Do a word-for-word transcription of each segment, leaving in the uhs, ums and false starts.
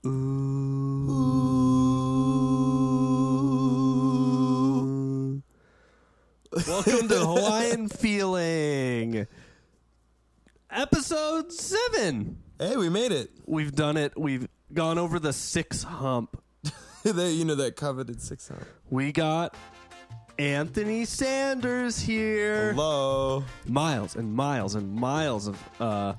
Ooh. Welcome to Hawaiian Feeling, episode seven. Hey, we made it. We've done it. We've gone over the six hump. That, you know, that coveted six hump. We got Anthony Sanders here. Hello. Miles and miles and miles of uh.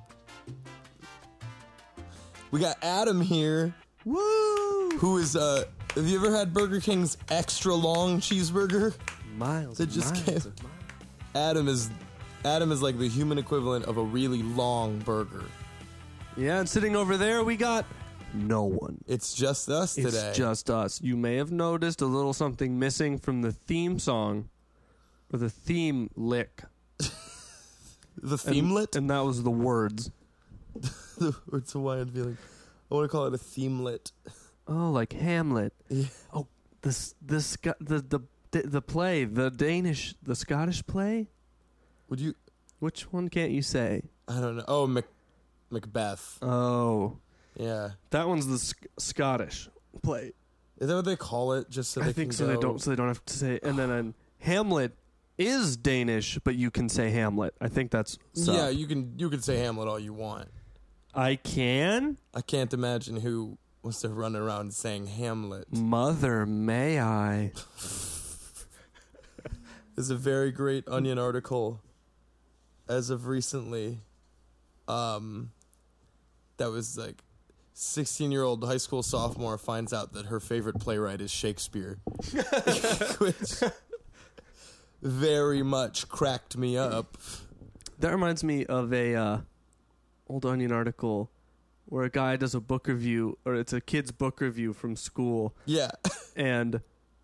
We got Adam here. Woo! Who is uh? Have you ever had Burger King's extra long cheeseburger? Miles. That just miles came. of miles. Adam is, Adam is like the human equivalent of a really long burger. Yeah, and sitting over there, we got no one. It's just us It's today. just us. You may have noticed a little something missing from the theme song, or the theme lick. the themelet. And, and that was the words. It's Hawaiian Feeling. I want to call it a themelet. Oh, like Hamlet. Yeah. Oh, this this the the the the play, the Danish, the Scottish play. Would you? Which one can't you say? I don't know. Oh, Mac, Macbeth. Oh, Yeah. that one's the Sc- Scottish play. Is that what they call it? Just so they I think can so. go... They don't. So they don't have to say. And then um, Hamlet is Danish, but you can say Hamlet. I think that's. So. Yeah, you can. You can say Hamlet all you want. I can. I can't imagine who wants to run around saying Hamlet. Mother, may I? There's a very great Onion article as of recently um, that was like sixteen-year-old high school sophomore finds out that her favorite playwright is Shakespeare. Which very much cracked me up. That reminds me of a uh, old Onion article where a guy does a book review, or it's a kid's book review from school, Yeah. and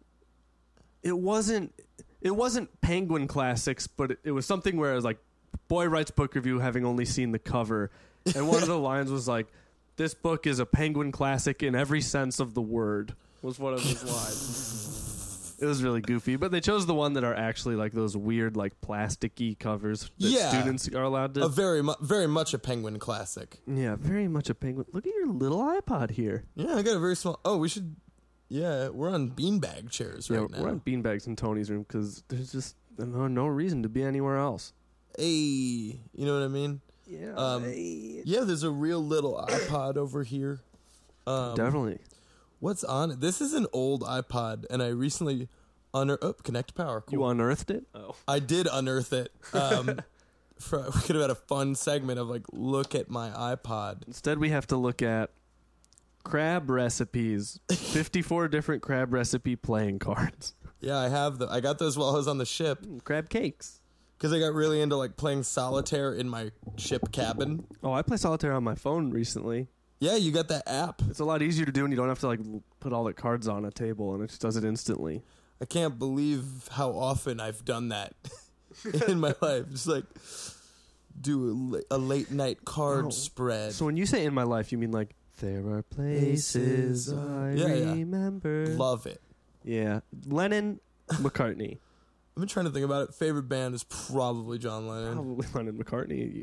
it wasn't it wasn't Penguin Classics, but it, it was something where it was like, boy writes book review having only seen the cover, and one of the lines was like, "This book is a Penguin Classic in every sense of the word," was one of his lines. It was really goofy, but they chose the one that are actually like those weird, like plasticky covers that Yeah. students are allowed to. A very, mu- very much a Penguin classic. Yeah, very much a penguin. Look at your little iPod here. Yeah, I got a very small... Oh, we should... Yeah, we're on beanbag chairs right yeah, now. we're on beanbags in Tony's room because there's just no, no reason to be anywhere else. Hey, you know what I mean? Yeah, Um, hey. Yeah, there's a real little iPod over here. Um, Definitely. What's on it? This is an old iPod, and I recently unearthed... Oh, connect power. Cool. You unearthed it? Oh, I did unearth it. Um, for, we could have had a fun segment of, like, look at my iPod. instead we have to look at crab recipes. fifty-four different crab recipe playing cards. Yeah, I have the... I got those while I was on the ship, Mm, crab cakes. because I got really into, like, playing solitaire in my ship cabin. Oh, I play solitaire on my phone recently. Yeah, you got that app. It's a lot easier to do, and you don't have to like l- put all the cards on a table, and it just does it instantly. I can't believe how often I've done that in my life. Just like do a, la- a late night card Oh. spread. So when you say "in my life," you mean like there are places I Yeah, yeah. remember. Love it. Yeah, Lennon, McCartney. I've been trying to think about it. Favorite band is probably John Lennon. Probably Lennon McCartney.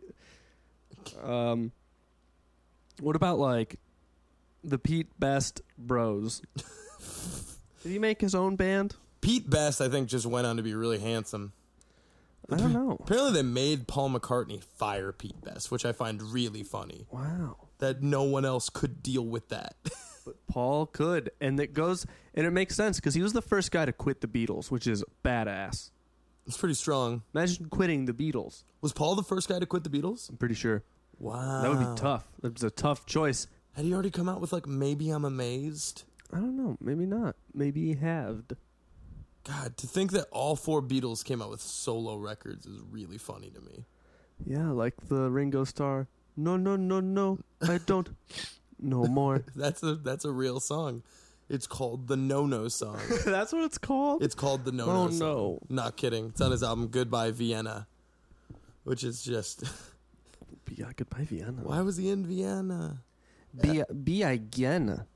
Um, what about like the Pete Best Bros? Did he make his own band? Pete Best, I think, just went on to be really handsome. I don't know. Apparently, they made Paul McCartney fire Pete Best, which I find really funny. Wow. That no one else could deal with that. But Paul could, and it goes, and it makes sense because he was the first guy to quit the Beatles, which is badass. It's pretty strong. Imagine quitting the Beatles. Was Paul the first guy to quit the Beatles? I'm pretty sure Wow. that would be tough. It was a tough choice. Had he already come out with, like, Maybe I'm Amazed? I don't know. Maybe not. Maybe he halved. God, to think that all four Beatles came out with solo records is really funny to me. Yeah, like the Ringo Starr. No, no, no, no. I don't. No more. That's a that's a real song. It's called the No No song. That's what it's called? It's called the No No Oh, song. no. Not kidding. It's on his album Goodbye Vienna, which is just Yeah, goodbye, Vienna. why was he in Vienna? Be, be again.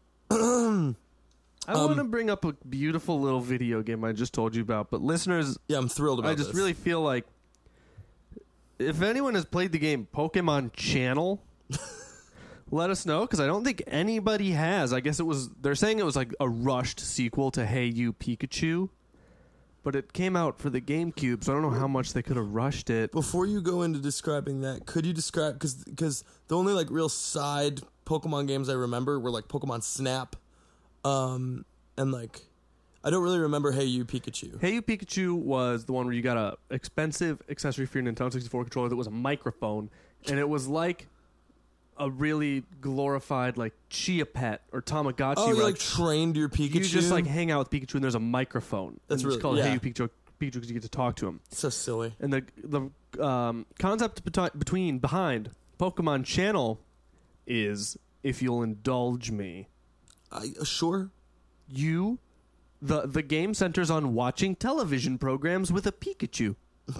I want to bring up a beautiful little video game I just told you about, but listeners, Yeah, I'm thrilled about I just this. really feel like if anyone has played the game Pokemon Channel, let us know, because I don't think anybody has. I guess it was, they're saying it was like a rushed sequel to Hey You Pikachu, but it came out for the GameCube, so I don't know how much they could have rushed it. Before you go into describing that, could you describe, because because the only like real side Pokemon games I remember were like Pokemon Snap, um, and like, I don't really remember Hey You Pikachu. Hey You Pikachu was the one where you got a expensive accessory for your Nintendo sixty-four controller that was a microphone, and it was like a really glorified like Chia Pet or Tamagotchi. Oh, you where, like trained your Pikachu? You just like hang out with Pikachu and there's a microphone. That's and really it's called yeah. Hey You Pikachu Pikachu because you get to talk to him. So silly. And the the um, concept beti- between behind Pokemon Channel is, if you'll indulge me, I uh, sure. You, the the game centers on watching television programs with a Pikachu.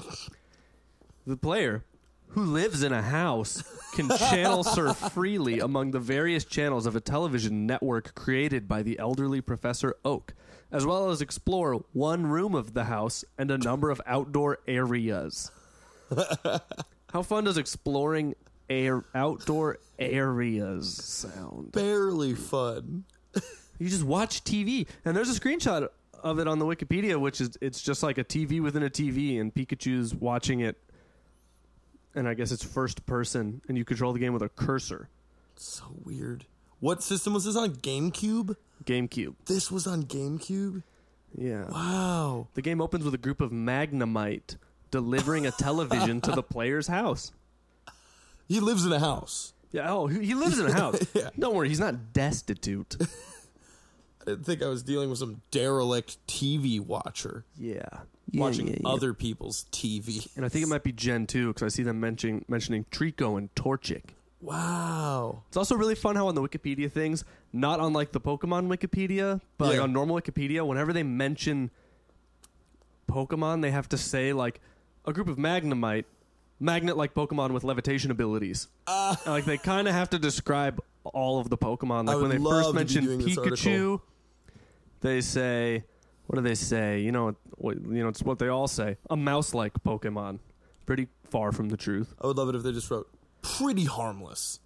The player, who lives in a house, can channel surf freely among the various channels of a television network created by the elderly Professor Oak, as well as explore one room of the house and a number of outdoor areas. How fun does exploring air outdoor areas sound? Barely fun. You just watch T V, and there's a screenshot of it on the Wikipedia, which is it's just like a T V within a T V, and Pikachu's watching it. And I guess it's first person, and you control the game with a cursor. So weird. What system was this on? GameCube? GameCube. This was on GameCube? Yeah. Wow. The game opens with a group of Magnemite delivering a television to the player's house. He lives in a house. Yeah. Oh, he he lives in a house. Yeah. Don't worry, he's not destitute. I didn't think I was dealing with some derelict T V watcher. Yeah. Watching yeah, yeah, yeah. other people's T V. And I think it might be Gen two, because I see them mentioning mentioning Trico and Torchic. Wow. It's also really fun how on the Wikipedia things, not on like the Pokemon Wikipedia, but Yeah. like on normal Wikipedia, whenever they mention Pokemon, they have to say like a group of Magnemite, magnet-like Pokemon with levitation abilities. Uh, And, like they kind of have to describe all of the Pokemon. Like I when would they love first to be mention doing this Pikachu, article. they say, what do they say? You know, what, you know, it's what they all say. A mouse-like Pokemon. Pretty far from the truth. I would love it if they just wrote, pretty harmless.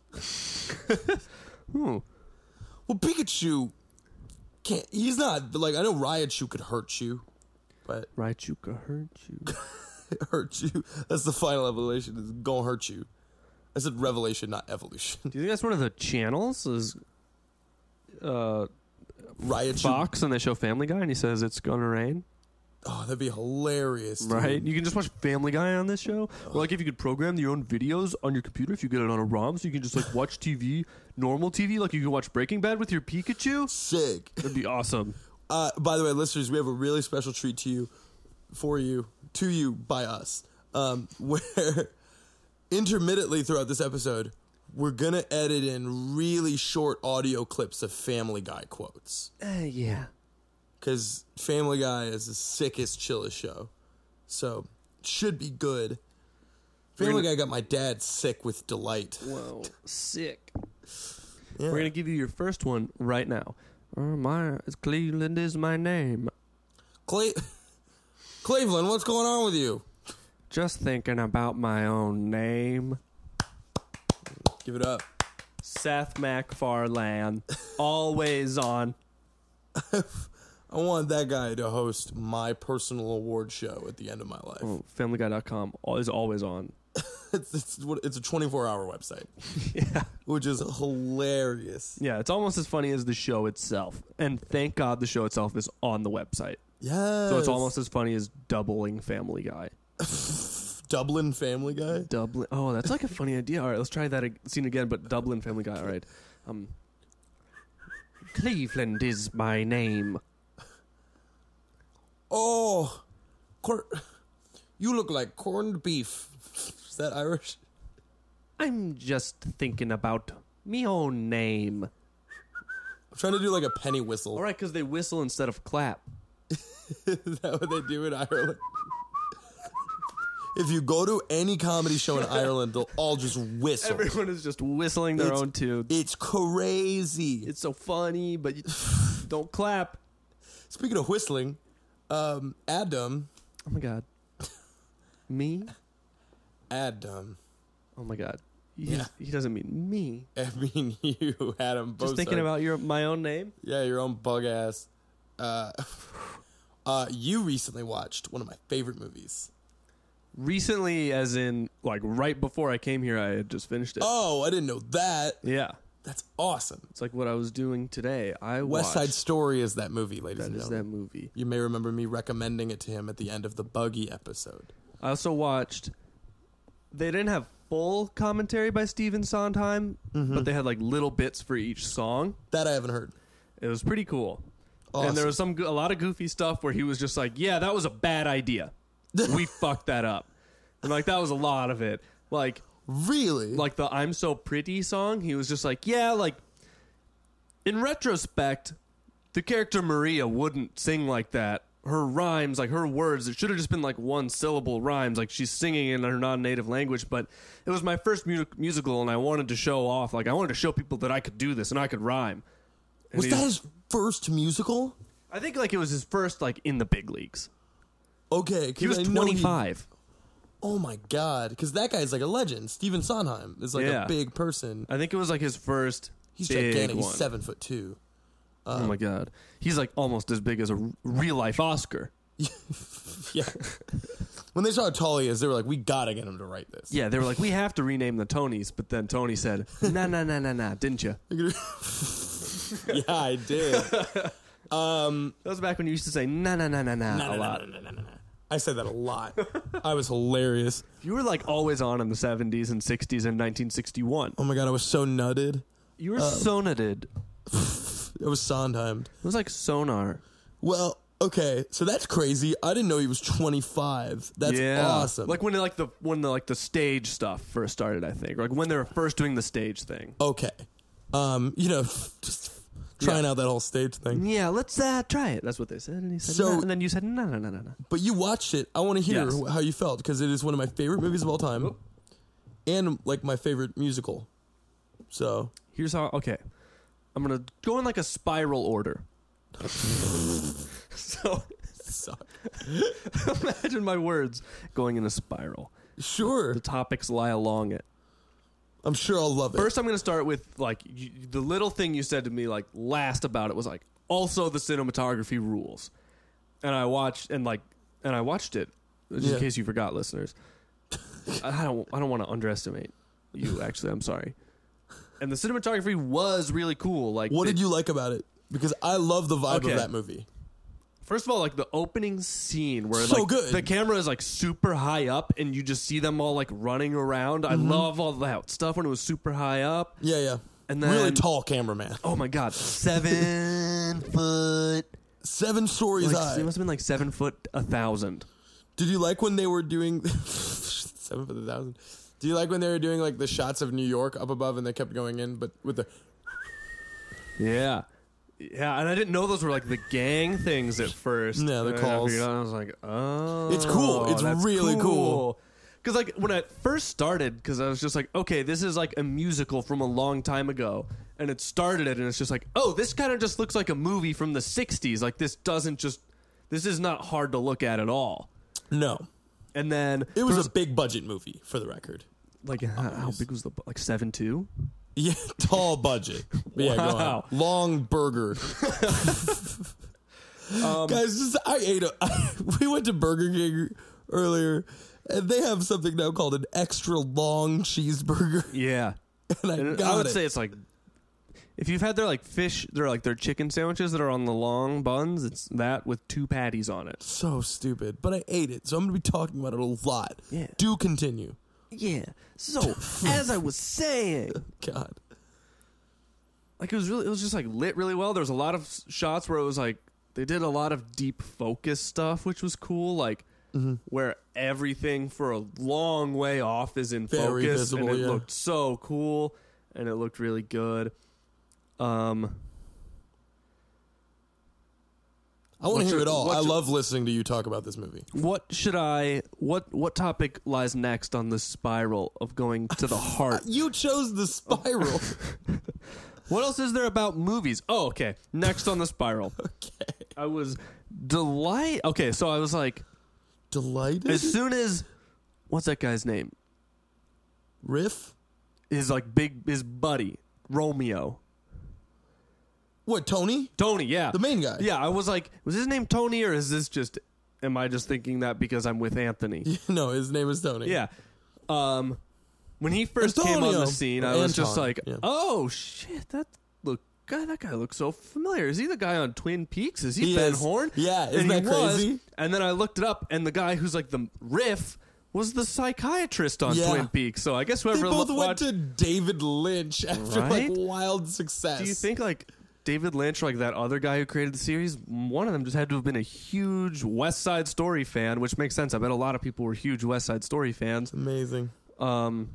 Hmm. Well, Pikachu can't, he's not, but like, I know Raichu could hurt you, but Raichu could hurt you. hurt you. That's the final evolution, is gonna hurt you. I said revelation, not evolution. Do you think that's one of the channels? Is uh, Raichu. Fox, and they show Family Guy, and he says it's gonna rain, Oh, that'd be hilarious, dude. right? You can just watch Family Guy on this show. Or like if you could program your own videos on your computer, if you get it on a ROM, so you can just like watch T V, normal T V, like you can watch Breaking Bad with your Pikachu. Sick. That'd be awesome. Uh, by the way, listeners, we have a really special treat to you, for you, to you, by us, um, where intermittently throughout this episode, we're going to edit in really short audio clips of Family Guy quotes. Uh, yeah. Because Family Guy is the sickest, chillest show. So, it should be good. Family gonna- Guy got my dad sick with delight. Whoa, sick. Yeah. We're gonna give you your first one right now. Uh, my Cleveland is my name. Cle- Cleveland, what's going on with you? Just thinking about my own name. Give it up. Seth MacFarlane, always on. I want that guy to host my personal award show at the end of my life. Oh, Family Guy dot com is always on. It's it's, what- it's a twenty-four hour website, Yeah. which is hilarious. Yeah, it's almost as funny as the show itself. And thank God the show itself is on the website. Yes. So it's almost as funny as doubling Family Guy. Dublin Family Guy. Dublin. Oh, that's like a funny idea. All right, let's try that ag- scene again, but Dublin Family Guy. All right. Um, Cleveland is my name. Oh, cor- you look like corned beef. Is that Irish? I'm just thinking about me own name. I'm trying to do like a penny whistle. All right, because they whistle instead of clap. Is that what they do in Ireland? If you go to any comedy show in Ireland, they'll all just whistle. Everyone is just whistling their It's- own tune. It's crazy. It's so funny, but you don't clap. Speaking of whistling, um, Adam, Oh my God. Me? Adam, Oh my God. He, Yeah. he doesn't mean me. I mean, you, Adam. Both Just thinking sides. about your my own name. Yeah, your own bug ass. Uh, uh, you recently watched one of my favorite movies. Recently, as in like right before I came here, I had just finished it. Oh, I didn't know that. Yeah, That's awesome. it's like what I was doing today. I West Side watched- Story is that movie, ladies That and is gentlemen. that movie. You may remember me recommending it to him at the end of the Buggy episode. I also watched. They didn't have full commentary by Stephen Sondheim, Mm-hmm. but they had like little bits for each song. That I haven't heard. It was pretty cool. Awesome. And there was some go- a lot of goofy stuff where he was just like, "Yeah, that was a bad idea. We fucked that up." And like that was a lot of it. Like Really? like the I'm So Pretty song, he was just like, "Yeah, like in retrospect, the character Maria wouldn't sing like that. Her rhymes, like her words, it should have just been like one syllable rhymes, like she's singing in her non-native language, but it was my first mu- musical and I wanted to show off, like I wanted to show people that I could do this and I could rhyme." And was he's- that his first musical? I think like it was his first like in the big leagues. Okay. 'cause He was I know twenty-five. Oh my god! Because that guy's like a legend. Stephen Sondheim is like Yeah. a big person. I think it was like his first He's big gigantic. one. He's seven foot two. Oh my god. He's like almost as big as a real life Oscar. Yeah. When they saw how tall he is, they were like, "We gotta get him to write this." Yeah, they were like, "We have to rename the Tonys," but then Tony said, "Nah, nah, nah, nah, nah," didn't you? Yeah, I did. That was back when you used to say "nah, nah, nah, nah, nah" No, a no, lot. no, no, no, no, no. I said that a lot. I was hilarious. You were like always on in the seventies and sixties and nineteen sixty-one. Oh my god, I was so nutted. You were sonated. It was Sondheimed. It was like sonar. Well, okay, so that's crazy. I didn't know he was twenty-five. That's yeah. awesome. Like when like the when the like the stage stuff first started, I think. Like when they were first doing the stage thing. okay, um, you know, just trying Yeah. out that whole stage thing. Yeah, let's uh, try it. That's what they said. And he said, So- "Nah," and then you said, "No, no, no, no, no." But you watched it. I want to hear Yes. wh- how you felt because it is one of my favorite movies of all time, and like my favorite musical. So Here's how. Okay, I'm gonna go in like a spiral order. So suck. imagine my words going in a spiral. Sure, The topics lie along it. I'm sure I'll love it. First, I'm gonna start with like you, the little thing you said to me like last about it was like also the cinematography rules, and I watched and like and I watched it just Yeah. in case you forgot, listeners. I don't I don't want to underestimate you. Actually, I'm sorry. And the cinematography was really cool. Like, what they- did you like about it? Because I love the vibe Okay. of that movie. First of all, like the opening scene where So like good. the camera is like super high up and you just see them all like running around. I love all that stuff when it was super high up. Yeah, yeah. And then really tall cameraman, Oh my god, seven foot. seven stories Like, high. it must have been like seven foot a thousand. Did you like when they were doing seven for the thousand? Do you like when they were doing like the shots of New York up above and they kept going in, but with the Yeah. Yeah, and I didn't know those were like the gang things at first. Yeah, the And I calls. figured out, I was like, oh, It's cool. It's that's really cool. Because like when I first started, because I was just like, okay, this is like a musical from a long time ago, and it started it, and it's just like, oh, this kind of just looks like a movie from the sixties. Like this doesn't just, this is not hard to look at at all. no. And then It was there's, a big budget movie, for the record. like how, how big was the bu- like seven two? Yeah, tall budget. But yeah, go on. Wow. Long burger. Um, Guys, just I ate a. We went to Burger King earlier, and they have something now called an extra long cheeseburger. Yeah. And I And got I would it. say it's like if you've had their like fish, they're like their chicken sandwiches that are on the long buns. It's that with two patties on it. So stupid, but I ate it, so I'm going to be talking about it a lot. Yeah. Do continue. Yeah. So as I was saying, God. like it was really, it was just like lit really well. There was a lot of s- shots where it was like they did a lot of deep focus stuff, which was cool. Like where everything for a long way off is in Very focus, visible, and it yeah. looked so cool, and it looked really good. Um. I want What's to hear your- it all. what's I your- love listening to you talk about this movie. What should I? What what topic lies next on the spiral of going to the heart? You chose the spiral. What else is there about movies? Oh, okay. Next on the spiral. Okay. I was delight. Okay, so I was like, Delighted? as soon as what's that guy's name? Riff? his like big his buddy Romeo. What, Tony? Tony, yeah, The main guy. Yeah, I was like, was his name Tony or is this just? Am I just thinking that because I'm with Anthony? No, his name is Tony. Yeah. Um, when he first came on Antonio. the scene, I Or was just Anton, like, yeah. "Oh shit, that look guy, that guy looks so familiar. Is he the guy on Twin Peaks? Is he, He Ben is. Horn? Yeah, isn't and he that crazy? Was, and then I looked it up, and the guy who's like the riff was the psychiatrist on Yeah. Twin Peaks. So I guess They whoever both lo- went watched, to David Lynch after Right? like wild success. do you think like David Lynch, like that other guy who created the series, one of them just had to have been a huge West Side Story fan, which makes sense. I bet a lot of people were huge West Side Story fans. Amazing. Um,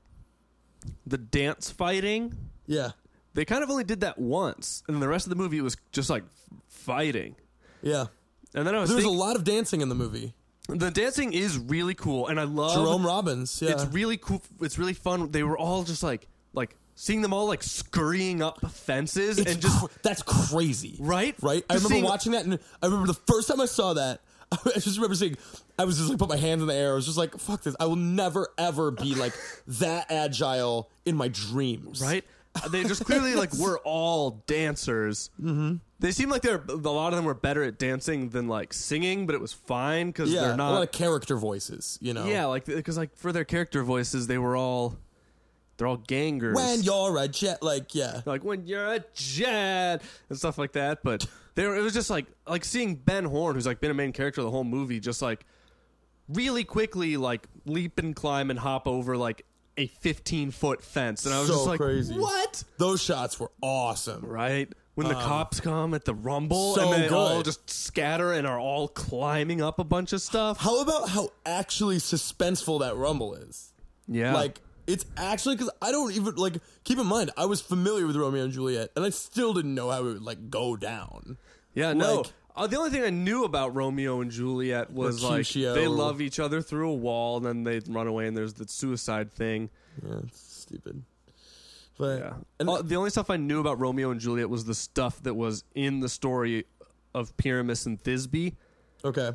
the dance fighting, Yeah. they kind of only did that once, and the rest of the movie was just like fighting. Yeah. And then I was There's a thinking, lot of dancing in the movie. the dancing is really cool, and I love Jerome Robbins. Yeah. It's really cool. It's really fun. They were all just like like seeing them all like scurrying up fences It's and just cr- that's crazy. right, Right? I Just remember seeing- watching that, and I remember the first time I saw that, I just remember saying, I was just like, put my hands in the air. I was just like, fuck this. I will never, ever be like that agile in my dreams. right. They just clearly like we're all dancers. Mm-hmm. They seem like they're a lot of them were better at dancing than like singing, but it was fine because Yeah. they're A not. lot of character voices, you know? Yeah, like because like for their character voices, they were all they're all gangers. When you're a jet, like, yeah. like when you're a jet and stuff like that. But they were, it was just like like seeing Ben Horn, who's like been a main character of the whole movie, just like really quickly like leap and climb and hop over like a fifteen foot fence, and I was So just like, crazy. what? Those shots were awesome. Right. When the cops come at the rumble so and they good. all just scatter and are all climbing up a bunch of stuff. How about how actually suspenseful that rumble is? Yeah. Like, it's actually, because I don't even, like, keep in mind, I was familiar with Romeo and Juliet, and I still didn't know how it would, like, go down. Yeah, no. Like- uh, the only thing I knew about Romeo and Juliet was like Mercutio. they love each other through a wall, and then they run away, and there's the suicide thing. Yeah, it's stupid. But, Yeah. and Uh, the only stuff I knew about Romeo and Juliet was the stuff that was in the story of Pyramus and Thisbe, okay.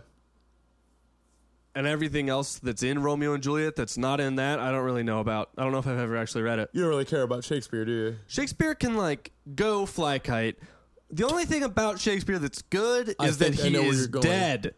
and everything else that's in Romeo and Juliet that's not in that, I don't really know about. I don't know if I've ever actually read it. You don't really care about Shakespeare, do you? Shakespeare can like go fly kite. The only thing about Shakespeare that's good I is that think I he know where is you're going. dead.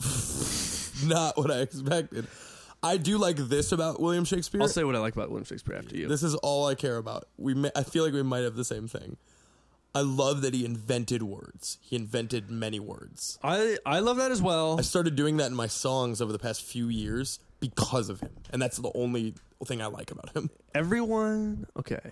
Not what I expected. I do like this about William Shakespeare. I'll say what I like about William Shakespeare after you. This is all I care about. We, may, I feel like we might have the same thing. I love that he invented words. He invented many words. I I love that as well. I started doing that in my songs over the past few years because of him, and that's the only thing I like about him. Everyone, okay.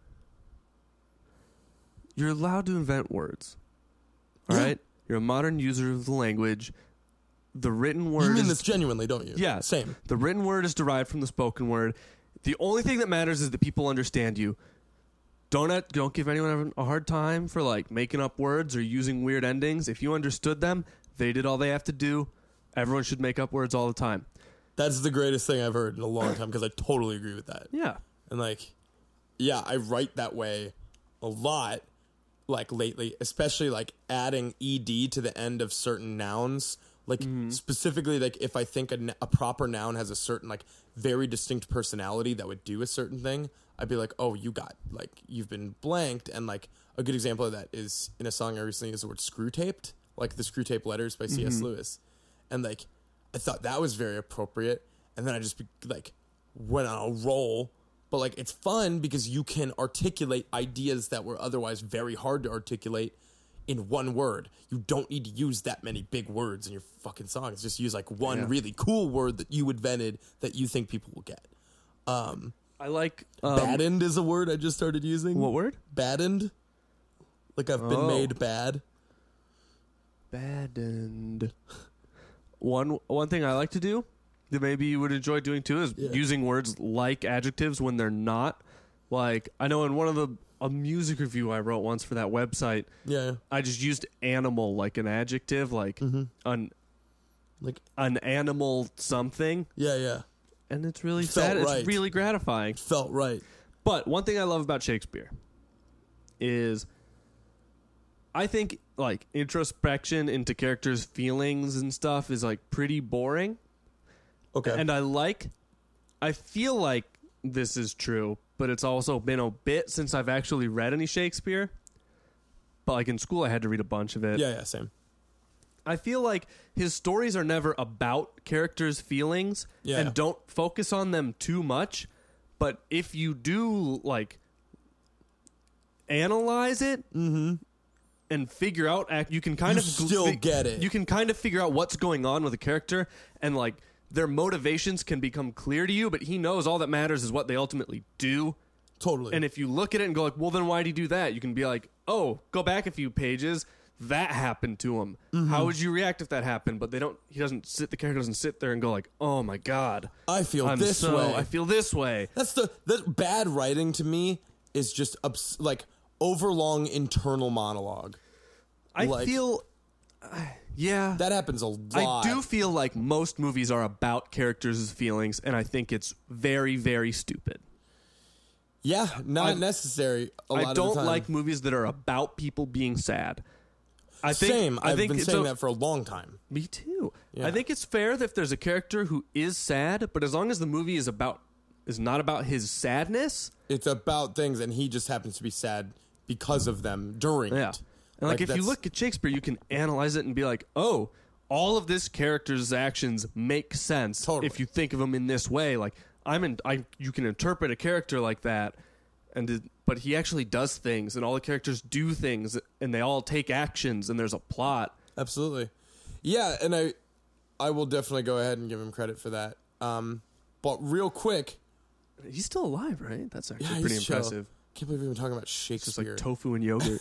You're allowed to invent words. All Yeah. right? You're a modern user of the language. The written word You mean is this genuinely, don't you? Yeah. Same. The written word is derived from the spoken word. The only thing that matters is that people understand you. Don't at, don't give anyone a hard time for like making up words or using weird endings. If you understood them, they did all they have to do. Everyone should make up words all the time. That's the greatest thing I've heard in a long time because I totally agree with that. Yeah. And like, yeah, I write that way a lot, like lately, especially like adding ed to the end of certain nouns. Like specifically, like if I think a, n- a proper noun has a certain like very distinct personality that would do a certain thing, I'd be like, oh, you got like you've been blanked. And like a good example of that is in a song I recently used the word screw taped, like the Screw Tape Letters by C S Lewis, and like I thought that was very appropriate. And then I just be, like went on a roll. But like it's fun because you can articulate ideas that were otherwise very hard to articulate in one word. You don't need to use that many big words in your fucking songs. Just use like one Yeah. really cool word that you invented that you think people will get. Um, I like um, baddened is a word I just started using. What word? Baddened. Like I've been Oh. made bad. Baddened. One one thing I like to do that maybe you would enjoy doing too is Yeah. using words like adjectives when they're not. Like I know in one of the a music review I wrote once for that website, Yeah. I just used animal like an adjective, like Mm-hmm. an Like an animal something, yeah, yeah. and it's really Felt sad. right. It's really gratifying. Felt right. But one thing I love about Shakespeare is I think like introspection into characters' feelings and stuff is like pretty boring. Okay. And I like I feel like this is true, but but it's also been a bit since I've actually read any Shakespeare. But like in school, I had to read a bunch of it. Yeah, yeah, same. I feel like his stories are never about characters' feelings Yeah. and don't focus on them too much. But if you do like analyze it Mm-hmm. and figure out, act, you can kind You of still fi- get it. You can kind of figure out what's going on with a character, and like their motivations can become clear to you. But he knows all that matters is what they ultimately do. Totally. And if you look at it and go like, well, then why'd he do that? You can be like, oh, go back a few pages. That happened to him. Mm-hmm. How would you react if that happened? But they don't. He doesn't sit. The character doesn't sit there and go like, "Oh my god, I feel I'm this so, way. I feel this way." That's the that bad writing to me is just abs- like overlong internal monologue. I Like- feel, uh, yeah, That happens a lot. I do feel like most movies are about characters' feelings, and I think it's very, very stupid. Yeah, not I- necessary. A lot I of don't the time. like movies that are about people being sad. I think, Same. I I've think been it's saying a- that for a long time. Me too. Yeah. I think it's fair that if there's a character who is sad, but as long as the movie is about is not about his sadness, It's about things, and he just happens to be sad because of them during yeah. it. And like, if you that's- look at Shakespeare, you can analyze it and be like, "Oh, all of this character's actions make sense Totally. if you think of them in this way." Like I'm in, I you can interpret a character like that, and it, but he actually does things, and all the characters do things, and they all take actions, and there's a plot. Absolutely. Yeah, and I I will definitely go ahead and give him credit for that. Um, but real quick, He's still alive, right? That's actually yeah, pretty he's chill. impressive. Can't believe we've been talking about Just Shakespeare. like tofu and yogurt.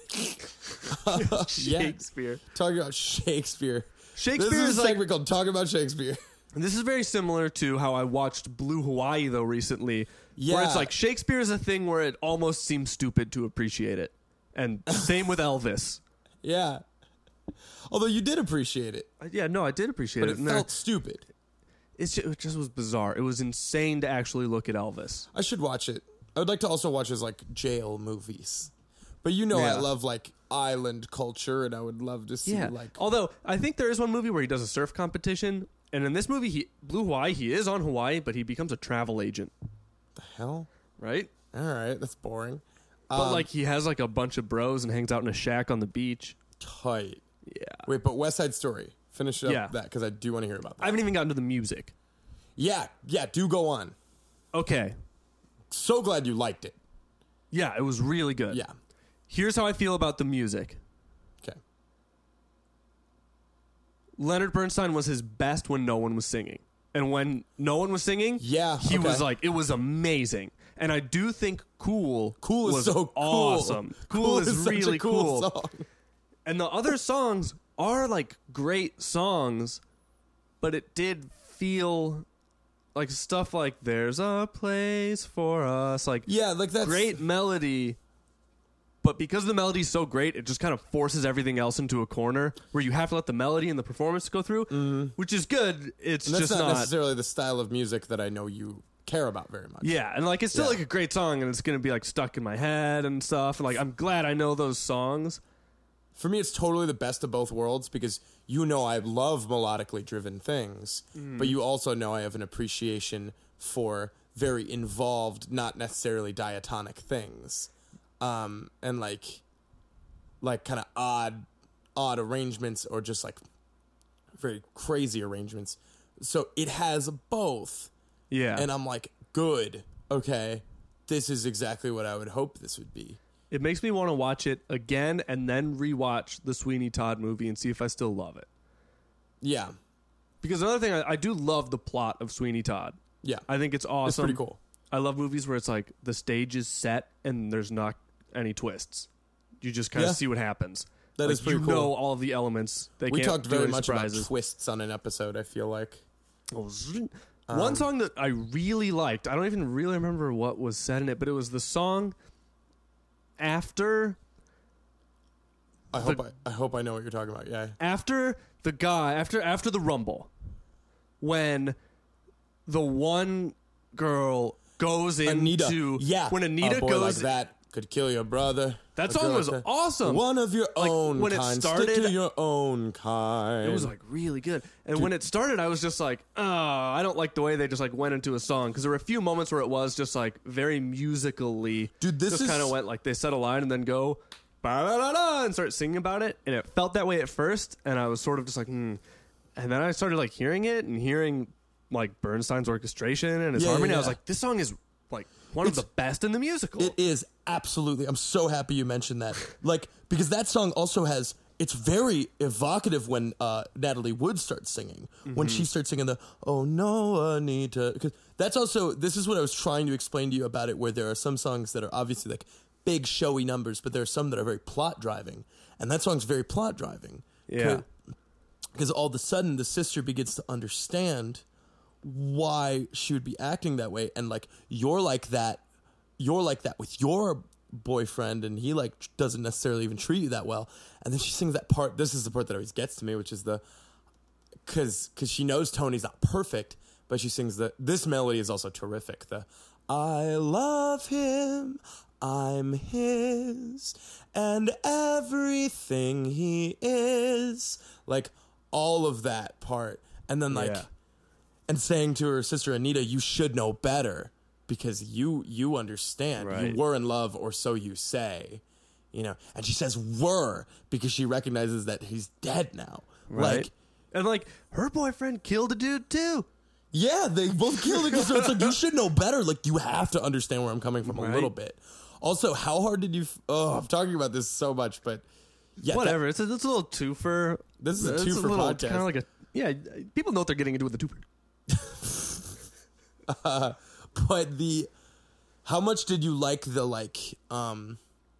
Yeah. Shakespeare. Talking about Shakespeare. Shakespeare This is is a like segment called Talking About Shakespeare. this is very similar to how I watched Blue Hawaii though recently, where Yeah. it's like Shakespeare is a thing where it almost seems stupid to appreciate it, and same with Elvis. Yeah. Although you did appreciate it, Uh, Yeah, no, I did appreciate but it. it and there- felt stupid. it's just, it just was bizarre. It was insane to actually look at Elvis. I should watch it. I would like to also watch his like jail movies. But you know I Yeah. love like island culture, and I would love to see Yeah. like Although I think there is one movie where he does a surf competition, and in this movie, he Blue Hawaii, he is on Hawaii, but he becomes a travel agent, the hell. right? All right, that's boring. But Um, like he has like a bunch of bros and hangs out in a shack on the beach. tight. Yeah. Wait, but West Side Story. Finish up Yeah. that because I do want to hear about I that. haven't even gotten to the music. Yeah, yeah. Do go on. Okay. So glad you liked it. Yeah, it was really good. Yeah. Here's how I feel about the music. Okay. Leonard Bernstein was his best when no one was singing. And when no one was singing, Yeah, he okay. was like, it was amazing. And I do think Cool, Cool is was so cool. awesome. Cool, is, such a really cool. song. And the other songs are like great songs, but it did feel like stuff like "There's a Place for Us," like Yeah, like that's great melody. But because the melody's so great, it just kind of forces everything else into a corner where you have to let the melody and the performance go through, which is good. It's And that's just not, not. necessarily the style of music that I know you care about very much. Yeah, and like it's still Yeah. like a great song, and it's gonna be like stuck in my head and stuff. And like I'm glad I know those songs. For me, it's totally the best of both worlds because you know I love melodically driven things, Mm. but you also know I have an appreciation for very involved, not necessarily diatonic things, um, and like, like kind of odd, odd arrangements or just like very crazy arrangements. So it has both, Yeah, and I'm like, good, okay, this is exactly what I would hope this would be. it makes me want to watch it again and then rewatch the Sweeney Todd movie and see if I still love it. Yeah, Because another thing, I, I do love the plot of Sweeney Todd. yeah, I think it's awesome. it's pretty cool. I love movies where it's like the stage is set and there's not any twists. You just kind of Yeah. see what happens. That Like, is pretty you cool. know all of the elements. They We can't talked do very any much surprises. about twists on an episode, I feel like. Oh, zzz. Um, One song that I really liked, I don't even really remember what was said in it, but it was the song after I hope I, I hope I know what you're talking about. Yeah. after the guy after after the Rumble, when the one girl goes into Anita. Yeah. when Anita a boy goes like that could kill your brother. That A song girl was like that. awesome. One of your Like, own when it kind. started- Stick to your own kind. It was like really good. And when it started, I was just like, oh, I don't like the way they just like went into a song. Because there were a few moments where it was just like very musically. Dude, this just is- kind of went like they said a line and then go ba-da-da-da, and start singing about it. And it felt that way at first. And I was sort of just like, hmm. And then I started like hearing it and hearing like Bernstein's orchestration and his Yeah, harmony. yeah, I was yeah. like, this song is like one It's- of the best in the musical. It is absolutely. I'm so happy you mentioned that. Like, because that song also has. It's very evocative when uh, Natalie Wood starts singing. When she starts singing the "Oh no, Anita," because that's also. This is what I was trying to explain to you about it. Where there are some songs that are obviously like big showy numbers, but there are some that are very plot driving, and that song's very plot driving. Yeah. Because all of a sudden the sister begins to understand why she would be acting that way, and like you're like that you're like that with your boyfriend, and he like doesn't necessarily even treat you that well. And then she sings that part. This is the part that always gets to me, which is the because because she knows Tony's not perfect, but she sings the this melody is also terrific. The I love him, I'm his, and everything he is, like all of that part, and then like Yeah. and saying to her sister Anita, you should know better because you you understand. Right. You were in love, or so you say. You know, and she says "were" because she recognizes that he's dead now. right. Like, and like her boyfriend killed a dude too. yeah, they both killed it. So it's like you should know better. Like you have to understand where I'm coming from a Right. little bit. Also, how hard did you? F- oh, I'm talking about this so much, but yeah, Whatever. It's a, it's a little twofer. This is a It's twofer little, podcast. Kind of like a yeah. People know what they're getting into with the twofer. that, but the how much did you like the like um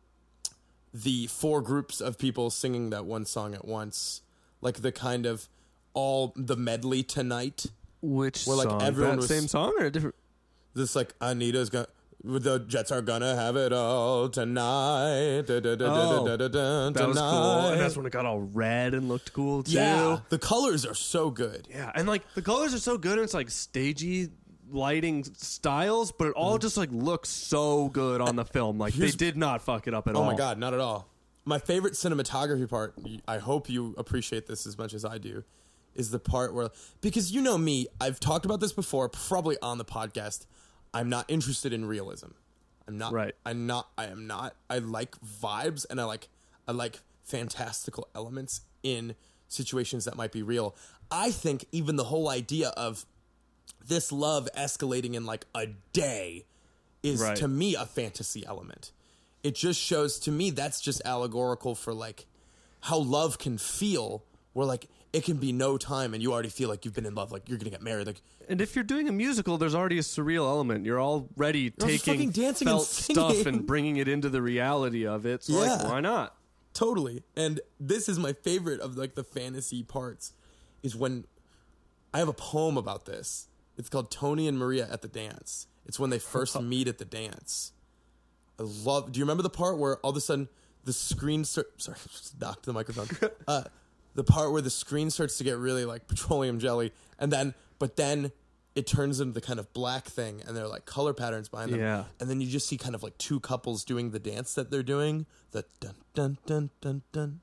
the four groups of people singing that one song at once, like the kind of all the medley tonight. Which Where, like, song? everyone that was- same song or a different? This like Anita's gonna. The Jets are gonna have it all tonight. Da, da, da, Oh, da, da, da, da, That was cool, tonight. and that's when it got all red and looked cool too. Yeah, the colors are so good. Yeah, and like the colors are so good. And it's like stagey lighting styles, but it all just like looks so good on the film. Like they Here's- did not fuck it up at Oh all. my god, not at all. My favorite cinematography part, I hope you appreciate this as much as I do, is the part where, because you know me, I've talked about this before, probably on the podcast. I'm not interested in realism. I'm not. Right. I'm not. I am not. I like vibes, and I like. I like fantastical elements in situations that might be real. I think even the whole idea of this love escalating in like a day is Right. to me a fantasy element. It just shows to me that's just allegorical for like how love can feel, where like it can be no time and you already feel like you've been in love, like you're gonna get married, like And if you're doing a musical, there's already a surreal element. You're already You're just taking fucking dancing and felt stuff singing. and bringing it into the reality of it. So like, Yeah. why not? totally. And this is my favorite of like the fantasy parts, is when I have a poem about this. It's called Tony and Maria at the Dance. It's when they first meet at the dance. I love. Do you remember the part where all of a sudden the screen start, sorry, just knocked the microphone. Uh, the part where the screen starts to get really like petroleum jelly, and then but then it turns into the kind of black thing, and there are like color patterns behind them. Yeah. And then you just see kind of like two couples doing the dance that they're doing. The dun dun dun dun dun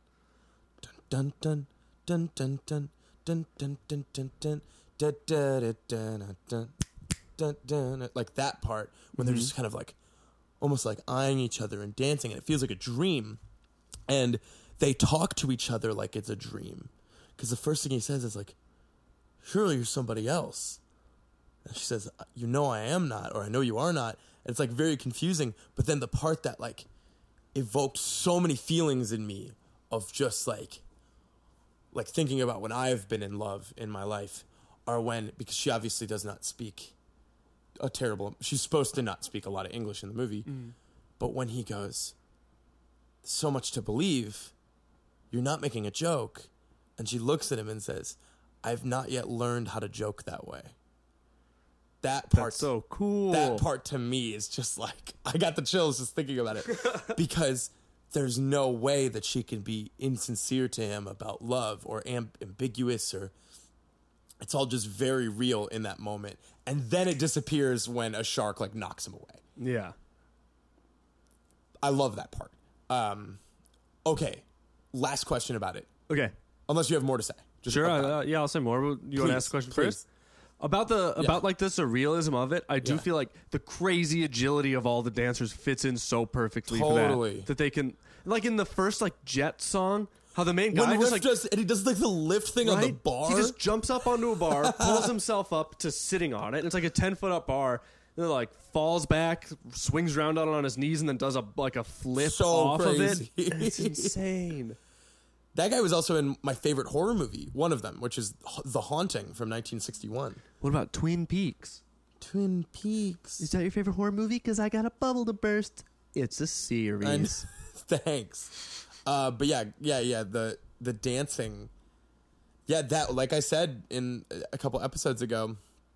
dun dun dun dun dun dun dun dun dun dun da da da dun dun dun dun, like that part when they're just kind of like almost like eyeing each other and dancing, and it feels like a dream. And they talk to each other like it's a dream, because the first thing he says is like, surely you're somebody else. And she says, you know I am not, or I know you are not. And it's like very confusing. But then the part that like evoked so many feelings in me of just like like thinking about when I've been in love in my life are when, because she obviously does not speak a terrible, she's supposed to not speak a lot of English in the movie. Mm. But when he goes, so much to believe, you're not making a joke. And she looks at him and says, I've not yet learned how to joke that way. That part, That's so cool. that part to me is just like, I got the chills just thinking about it. Because there's no way that she can be insincere to him about love or amb- ambiguous, or it's all just very real in that moment. And then it disappears when a shark like knocks him away. Yeah. I love that part. Um, okay. Last question about it. Okay. Unless you have more to say. Just Sure. about- Uh, yeah, I'll say more. You want to ask the question please. first? About the about Yeah. like the surrealism of it, I do Yeah. feel like the crazy agility of all the dancers fits in so perfectly Totally. for that. That they can, like in the first like Jet song, how the main guy When just Riff like does, and he does like the lift thing on the right? bar. He just jumps up onto a bar, pulls himself up to sitting on it. And it's like a ten foot up bar. And then like falls back, swings around on on his knees, and then does a like a flip So off crazy. of it. It's insane. That guy was also in my favorite horror movie, one of them, which is The Haunting from nineteen sixty-one. What about Twin Peaks? Twin Peaks. Is that your favorite horror movie? Because I got a bubble to burst. It's a And series. thanks. Uh, but yeah, yeah, yeah. The the dancing. Yeah, that like I said in a couple episodes ago,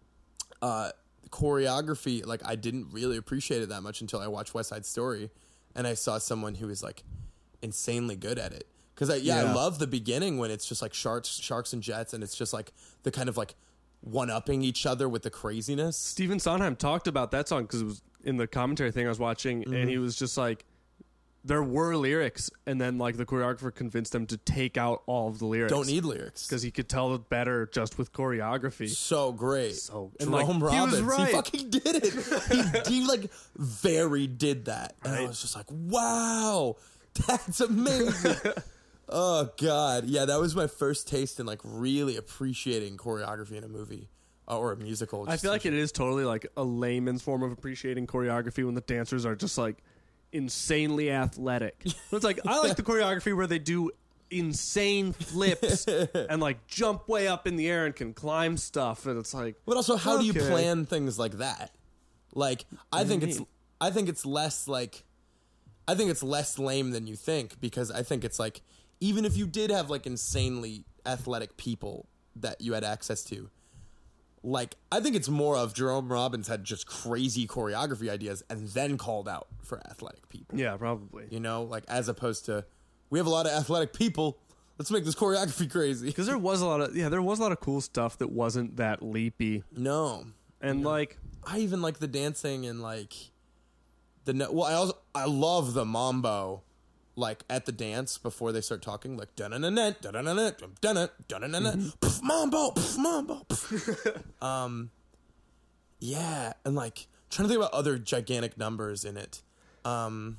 uh, choreography. Like I didn't really appreciate it that much until I watched West Side Story, and I saw someone who was like insanely good at it. Because I, yeah, Yeah. I love the beginning when it's just like sharks, sharks and jets, and it's just like the kind of like one upping each other with the craziness. Stephen Sondheim talked about that song because it was in the commentary thing I was watching, Mm-hmm. and he was just like, there were lyrics, and then like the choreographer convinced him to take out all of the lyrics. Don't need lyrics. because he could tell it better just with choreography. So great. So- and like, Jerome he was Robbins, right. he fucking did it. he, he like very did that. And I Right. was just like, wow, that's amazing. Oh God. Yeah, that was my first taste in like really appreciating choreography in a movie uh, or a musical. I just feel in like it general. is totally like a layman's form of appreciating choreography when the dancers are just like insanely athletic. But it's like I like the choreography where they do insane flips and like jump way up in the air and can climb stuff, and it's like, But also, how do you Okay. plan things like that? Like, I think do you it's, mean? I think it's less like, I think it's less lame than you think because I think it's like, even if you did have like insanely athletic people that you had access to, like, I think it's more of Jerome Robbins had just crazy choreography ideas and then called out for athletic people. yeah, probably. You know, like as opposed to, we have a lot of athletic people. Let's make this choreography crazy. Because there was a lot of yeah, there was a lot of cool stuff that wasn't that leapy, No. and like I even like the dancing and like the no- well. I also I love the mambo, like at the dance before they start talking, like dun dun dun dun dun dun dun dun dun dun mambo pff, mambo. pff. um, yeah, and like trying to think about other gigantic numbers in it. Um,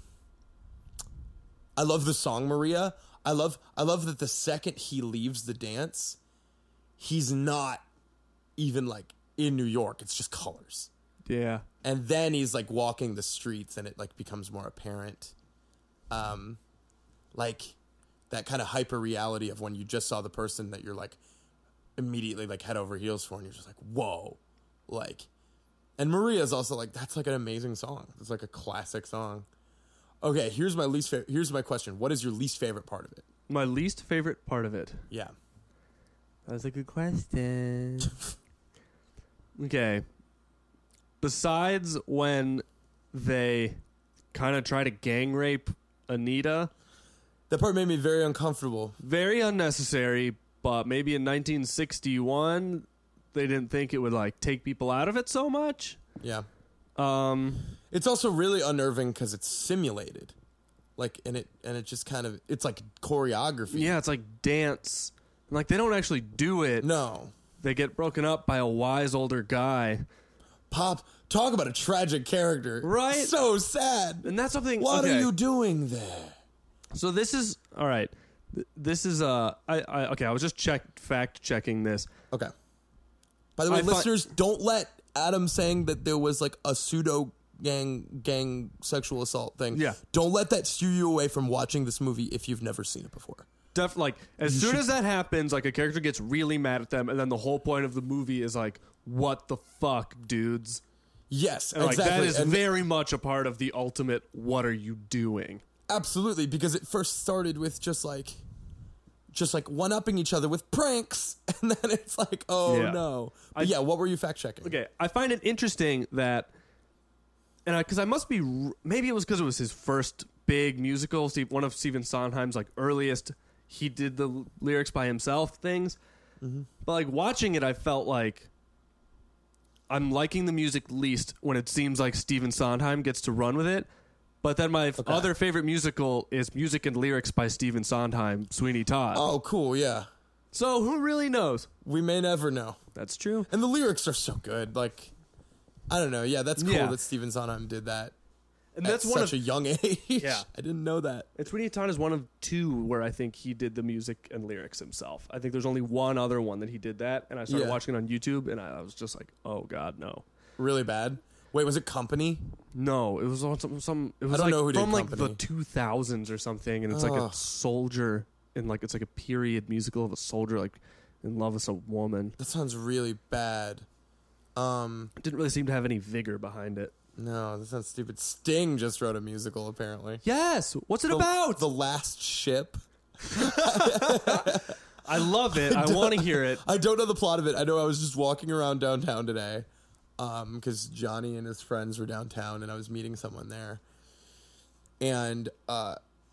I love the song Maria. I love I love that the second he leaves the dance, he's not even like in New York. It's just colors. yeah, And then he's like walking the streets and it like becomes more apparent. Um like that kind of hyper reality of when you just saw the person that you're like immediately like head over heels for and you're just like, whoa. Like and Maria's also like that's like an amazing song. It's like a classic song. Okay, here's my least favorite here's my question. What is your least favorite part of it? my least favorite part of it. Yeah. That's a good question. Okay. Besides when they kind of try to gang rape Anita, That part made me very uncomfortable. very unnecessary, but maybe in nineteen sixty-one they didn't think it would like take people out of it so much. Yeah. Um It's also really unnerving because it's simulated, like, and it and it just kind of it's like choreography. yeah, it's like dance. Like they don't actually do it. No, They get broken up by a wise older guy. Pop, talk about a tragic character, Right? So sad. And that's something What okay. are you doing there? So this is all right. Th- This is uh I, I okay, I was just check fact checking this. Okay. By the way, I fi- listeners, don't let Adam saying that there was like a pseudo gang gang sexual assault thing. Yeah. Don't let that steer you away from watching this movie if you've never seen it before. Def, like as You soon should- as that happens, like a character gets really mad at them, and then the whole point of the movie is like, "What the fuck, dudes?" Yes, And like exactly. that is And- very much a part of the ultimate. What are you doing? Absolutely, because it first started with just like, just like one upping each other with pranks, and then it's like, oh Yeah. no. But I- yeah, what were you fact checking? Okay, I find it interesting that, and because I, I must be, r- maybe it was because it was his first big musical, Steve, one of Stephen Sondheim's like earliest. He did the l- lyrics by himself things, but like watching it, I felt like I'm liking the music least when it seems like Stephen Sondheim gets to run with it. But then my f- other favorite musical is Music and Lyrics by Stephen Sondheim, Sweeney Todd. Oh, cool, yeah. So who really knows? We may never know. That's true. And the lyrics are so good. Like, I don't know. Yeah, that's cool Yeah. that Stephen Sondheim did that. And that's at one such of a young age. Yeah. I didn't know that. and Sweeney Todd is one of two where I think he did the music and lyrics himself. I think there's only one other one that he did that, and I started Yeah. watching it on YouTube, and I, I was just like, oh god, no. Really bad. Wait, was it Company? No, it was on some. some it was don't like know who did from like the Company. two thousands or something, and it's like Ugh. a soldier, and like it's like a period musical of a soldier like in love with a woman. That sounds really bad. Um, It didn't really seem to have any vigor behind it. no, that sounds stupid. Sting just wrote a musical, apparently. Yes, what's it The- about? The Last Ship. I love it. I want to hear it. I don't know the plot of it. I know I was just walking around downtown today, um, because Johnny and his friends were downtown, and I was meeting someone there, and uh,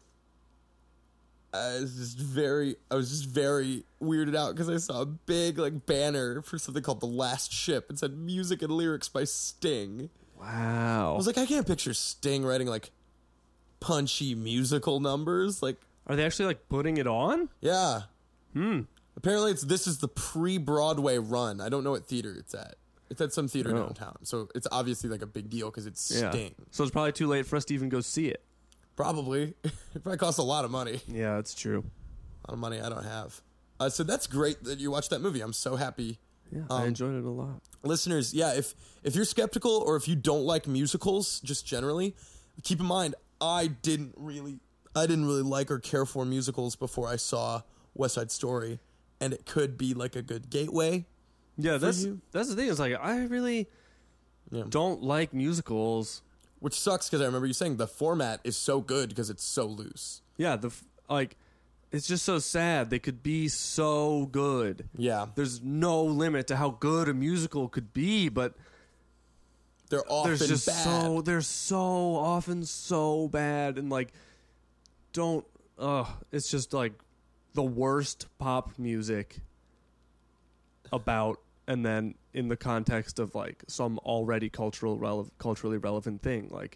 I was just very, I was just very weirded out because I saw a big like banner for something called The Last Ship. It said music and lyrics by Sting. Wow. I was like, I can't picture Sting writing like punchy musical numbers. Like, Are they actually like putting it on? yeah. Hmm. Apparently, it's this is the pre-Broadway run. I don't know what theater it's at. It's at some theater Oh. downtown, so it's obviously like a big deal because it's Yeah. Sting. So it's probably too late for us to even go see it. Probably, it probably costs a lot of money. Yeah, that's true. A lot of money I don't have. Uh, so that's great that you watched that movie. I'm so happy. Yeah, Um, I enjoyed it a lot. Listeners, yeah, if if you're skeptical or if you don't like musicals, just generally, keep in mind I didn't really I didn't really like or care for musicals before I saw West Side Story, and it could be like a good gateway. Yeah, that's you? that's the thing. Is like I really Yeah. don't like musicals. Which sucks because I remember you saying the format is so good because it's so loose. Yeah, the f- like it's just so sad. They could be so good. Yeah, There's no limit to how good a musical could be, but they're often there's just bad. so they're so often so bad and like don't uh it's just like the worst pop music about and then in the context of like some already cultural rele- culturally relevant thing like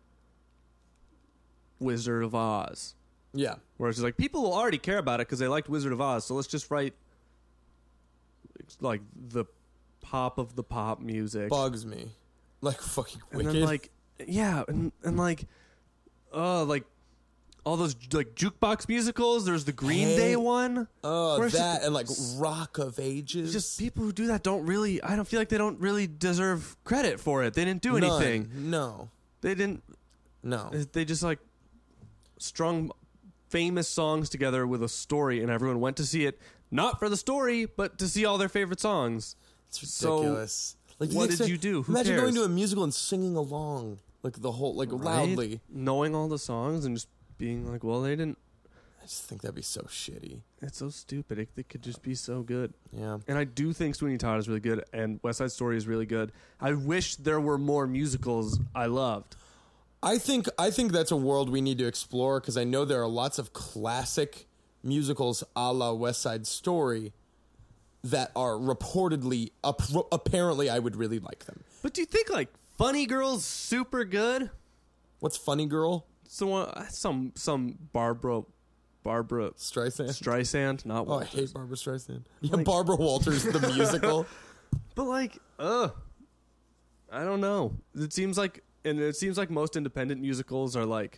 Wizard of Oz, Yeah, where it's just like people will already care about it because they liked Wizard of Oz, so let's just write like the pop of the pop music. bugs me. Like fucking And wicked. then like yeah, and, and like uh like all those like jukebox musicals. There's the Green Hey. Day one. oh, where it's that just- and like Rock of Ages. Just people who do that don't really. I don't feel like they don't really deserve credit for it. They didn't do None. anything. No, They didn't. no. They just like strung famous songs together with a story, and everyone went to see it not for the story, but to see all their favorite songs. It's So, ridiculous. Like, what the did extent- you do? Who imagine cares? going to a musical and singing along, like the whole, like Right? loudly. Knowing all the songs and just being like, well, they didn't. I just think that'd be so shitty. It's so stupid. It, it could just be so good. Yeah. And I do think Sweeney Todd is really good, and West Side Story is really good. I wish there were more musicals I loved. I think I think that's a world we need to explore because I know there are lots of classic musicals a la West Side Story that are reportedly, ap- apparently, I would really like them. But do you think like Funny Girl's super good? What's Funny Girl? So uh, some some Barbara Barbara Streisand? Streisand, not Oh, I Walters. hate Barbara Streisand. Yeah, Like- Barbara Walters, the musical. But like, ugh, I don't know. It seems like, and it seems like most independent musicals are like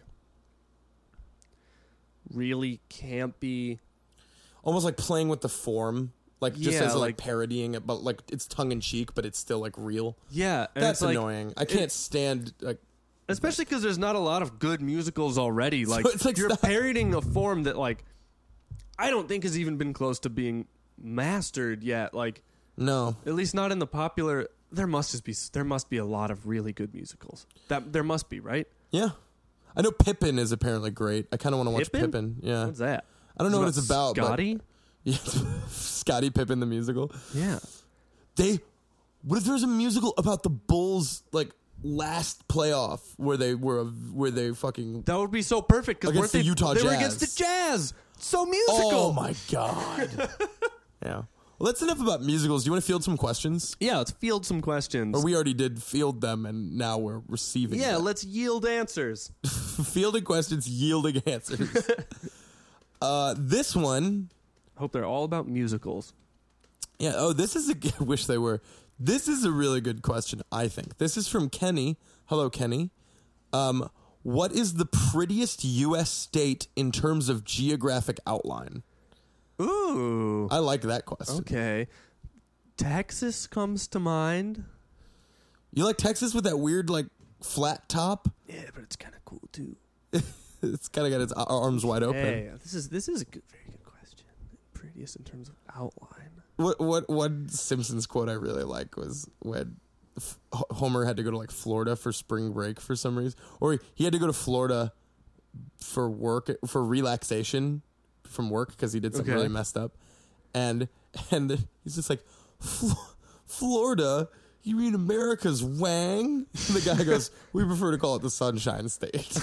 really campy. Almost like playing with the form. Like, just Yeah, as like, like- parodying it, but like it's tongue in cheek, but it's still like real. Yeah, and That's it's like, annoying. I can't stand like especially because there's not a lot of good musicals already. Like, it's like you're stop. parodying a form that like I don't think has even been close to being mastered yet. Like, no. at least not in the popular. There must just be there must be a lot of really good musicals. That there must be, right? Yeah. I know Pippin is apparently great. I kind of want to watch Pippin? Pippin. Yeah. What's that? I don't know what it's about. Scotty? But, yeah. Scotty Pippin the musical. Yeah. They what if there's a musical about the Bulls like last playoff where they were where they fucking That would be so perfect because Against weren't the they Utah they were Jazz. against the Jazz. So musical. Oh my god. Yeah. Well, that's enough about musicals. Do you want to field some questions? Yeah, let's field some questions. Or we already did field them, and now we're receiving yeah, them. let's yield answers. Fielding questions, yielding answers. uh, this one... I hope they're all about musicals. Yeah, oh, this is a... I wish they were. This is a really good question, I think. This is from Kenny. Hello, Kenny. Um, what is the prettiest U S state in terms of geographic outline? Ooh. I like that question. Okay. Texas comes to mind. You like Texas with that weird, like, flat top? Yeah, but it's kind of cool, too. It's kind of got its arms wide open. Hey, this is this is a good, very good question. Prettiest in terms of outline. What what one Simpsons quote I really like was when F- Homer had to go to like Florida for spring break for some reason, or he had to go to Florida for work for relaxation from work because he did something Okay. really messed up, and and he's just like, Florida. You mean America's Wang? And the guy goes, we prefer to call it the Sunshine State.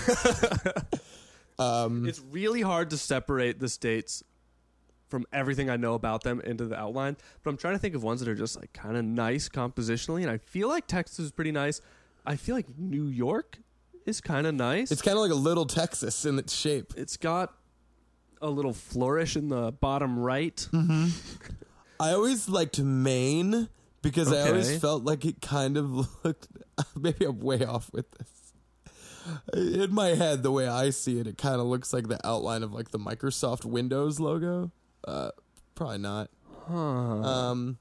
um, It's really hard to separate the states from everything I know about them into the outline, but I'm trying to think of ones that are just like kind of nice compositionally, and I feel like Texas is pretty nice. I feel like New York is kind of nice. it's kind of like a little Texas in its shape. It's got a little flourish in the bottom right. Mm-hmm. I always liked Maine because I always Okay. felt like it kind of looked... Maybe I'm way off with this. In my head, the way I see it, it kind of looks like the outline of like the Microsoft Windows logo. Uh, probably not. Huh. Um,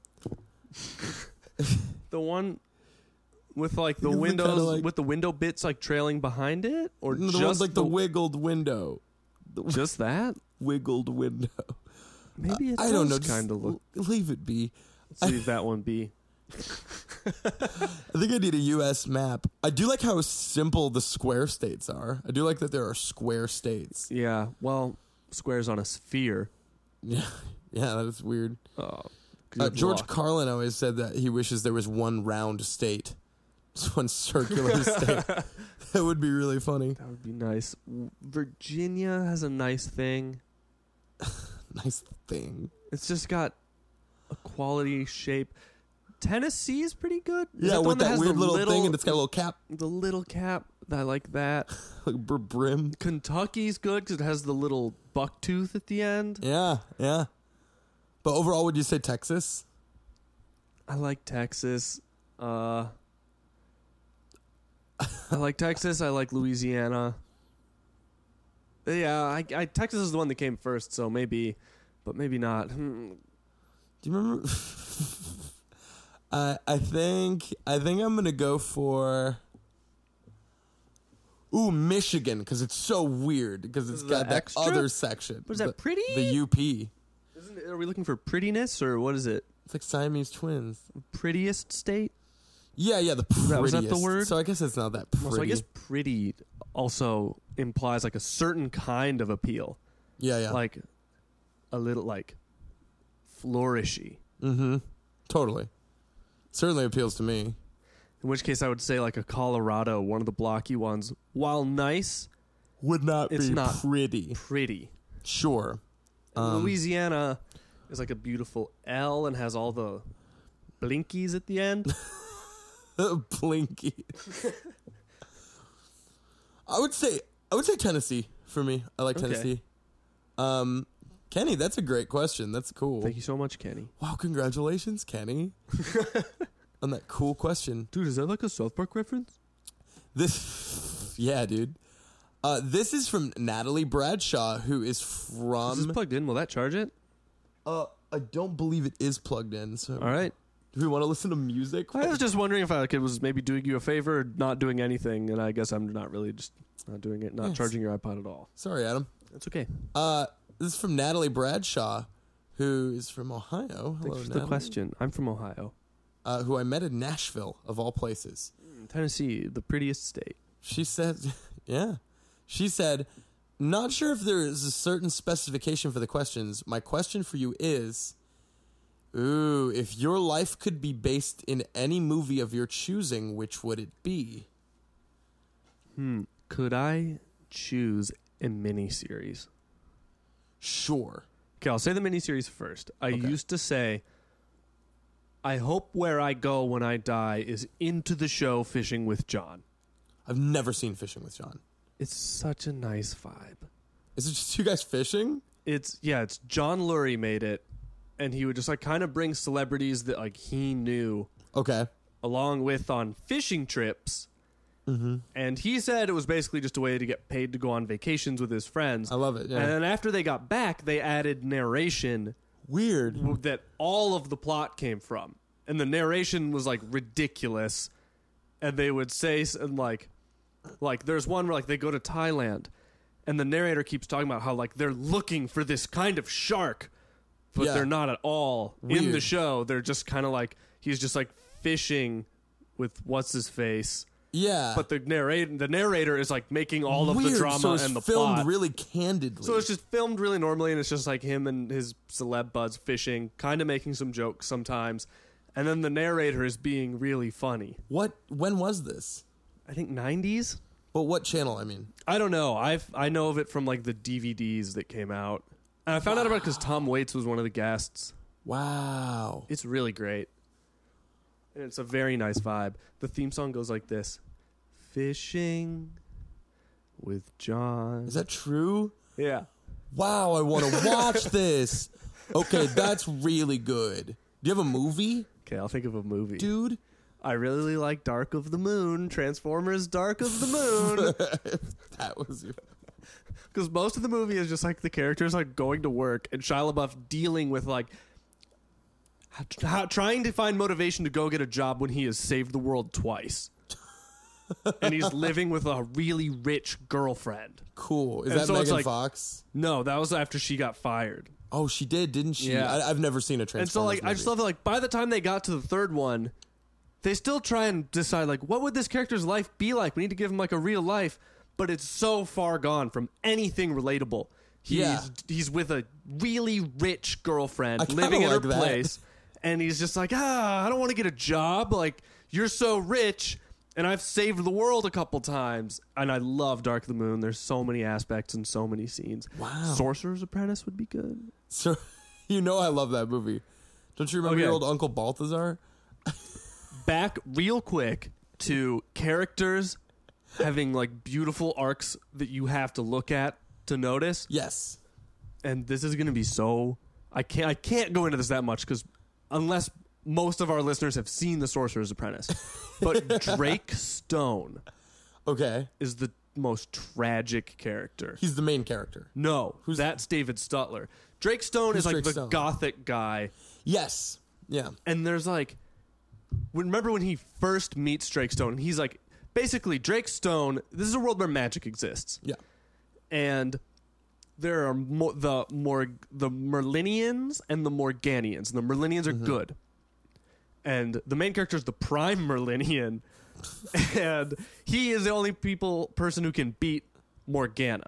The one with like the It looked kinda windows like- with the window bits like trailing behind it, or the just one's like the the- wiggled window. The just that? wiggled window. Maybe it I does don't know. kind of look. L- leave it be. Let's leave that one be. I think I need a U S map. I do like how simple the square states are. I do like that there are square states. Yeah. Well, squares on a sphere. Yeah, yeah, that's weird. Oh, Uh, good George luck. Carlin always said that he wishes there was one round state, just one circular state. That would be really funny. That would be nice. W- Virginia has a nice thing. Nice thing. It's just got a quality shape. Tennessee is pretty good. Is Yeah, the one with that, has weird the little, thing, and it's got a little cap, the little cap. I like that. like br- brim. Kentucky's good because it has the little buck tooth at the end. Yeah, yeah. But overall, would you say Texas? I like Texas. Uh, I like Texas. I like Louisiana. Yeah, I, I Texas is the one that came first, so maybe, but maybe not. Hmm. Do you remember? I I think I think I'm gonna go for. Ooh, Michigan, because it's so weird because it's Is got that that extra? other section. But is that the, pretty? The U P. Isn't it, are we looking for prettiness or what is it? It's like Siamese twins. Prettiest state? Yeah, yeah, the prettiest. that- was that the word? So I guess it's not that pretty. Well, so I guess pretty also implies like a certain kind of appeal, yeah, yeah. like a little like flourishy. Mm-hmm. Totally. Certainly appeals to me. In which case, I would say like a Colorado, one of the blocky ones. While nice, Would not It's be not pretty. pretty. Sure. And Um, Louisiana is like a beautiful L and has all the blinkies at the end. Blinky. I would say I would say Tennessee for me. I like Okay. Tennessee. Um, Kenny, that's a great question. That's cool. Thank you so much, Kenny. Wow, congratulations, Kenny, on that cool question. Dude, is that like a South Park reference? This, yeah, dude. Uh, this is from Natalie Bradshaw, who is Is from. this plugged in? Will that charge it? uh, I don't believe it is plugged in. So, All right. do we want to listen to music? I was just wondering if I like, it was maybe doing you a favor or not doing anything, and I guess I'm not really just not doing it, not Yes. charging your iPod at all. Sorry, Adam. That's okay. Uh, this is from Natalie Bradshaw, who is from Ohio. Hello, Thanks for the Natalie. question. I'm from Ohio. Uh, who I met in Nashville, of all places. Tennessee, the prettiest state. She said, yeah. She said, not sure if there is a certain specification for the questions. My question for you is, ooh, if your life could be based in any movie of your choosing, which would it be? Hmm. Could I choose a miniseries? Sure. Okay, I'll say the miniseries first. I Okay. used to say I hope where I go when I die is into the show Fishing with John. I've never seen Fishing with John. It's such a nice vibe. Is it just you guys fishing? It's yeah, it's John Lurie made it, and he would just like kind of bring celebrities that like he knew Okay. along with on fishing trips. Mm-hmm. And he said it was basically just a way to get paid to go on vacations with his friends. I love it. Yeah. And then after they got back, they added narration Weird. that all of the plot came from. And the narration was like ridiculous. And they would say s- and like like there's one where like they go to Thailand and the narrator keeps talking about how like they're looking for this kind of shark, but Yeah. they're not at all in the Weird. show. They're just kind of like he's just like fishing with what's his face. Yeah. But the narrator, the narrator is like making all of Weird. the drama so it's and the filmed plot. really candidly. So it's just filmed really normally, and it's just like him and his celeb buds fishing, kind of making some jokes sometimes, and then the narrator is being really funny. what? When was this? I think nineties. But what channel? I mean, I don't know. I I know of it from like the D V Ds that came out, and I found out about it because Tom Waits was one of the guests. wow. It's really great, and it's a very nice vibe. The theme song goes like this: Fishing with John. Is that true? Yeah. Wow, I want to watch this. Okay, that's really good. Do you have a movie, Okay, I'll think of a movie. dude? I really like Dark of the Moon, Transformers Dark of the Moon. That was your... Because most of the movie is just like the characters like going to work and Shia LaBeouf dealing with like how, how, trying to find motivation to go get a job when he has saved the world twice. And he's living with a really rich girlfriend. Cool. Is And that so it's Megan like- Fox? No, that was after she got fired. Oh, she did, didn't she? Yeah. I, I've never seen a Transformers And so like I just movie. love that like by the time they got to the third one, they still try and decide like what would this character's life be like? We need to give him like a real life, but it's so far gone from anything relatable. He's Yeah. he's with a really rich girlfriend I kinda living in her like that. place, and he's just like, ah, I don't want to get a job. Like you're so rich, and I've saved the world a couple times, and I love Dark of the Moon. There's so many aspects and so many scenes. Wow. Sorcerer's Apprentice would be good. So, you know I love that movie. Don't you remember Okay. your old Uncle Balthazar? Back real quick to characters having like beautiful arcs that you have to look at to notice. Yes. And this is going to be so I can't I can't go into this that much because unless most of our listeners have seen The Sorcerer's Apprentice, but Drake Stone Okay. is the most tragic character. He's the main character. No, that's David Stutler. Drake Stone Who's is like Drake the Stone? gothic guy. Yes. Yeah. And there's like, remember when he first meets Drake Stone? He's like, basically, Drake Stone. This is a world where magic exists, Yeah. and there are mo- the more the Merlinians and the Morganians. And the Merlinians are good, and the main character is the Prime Merlinian, and he is the only people person who can beat Morgana.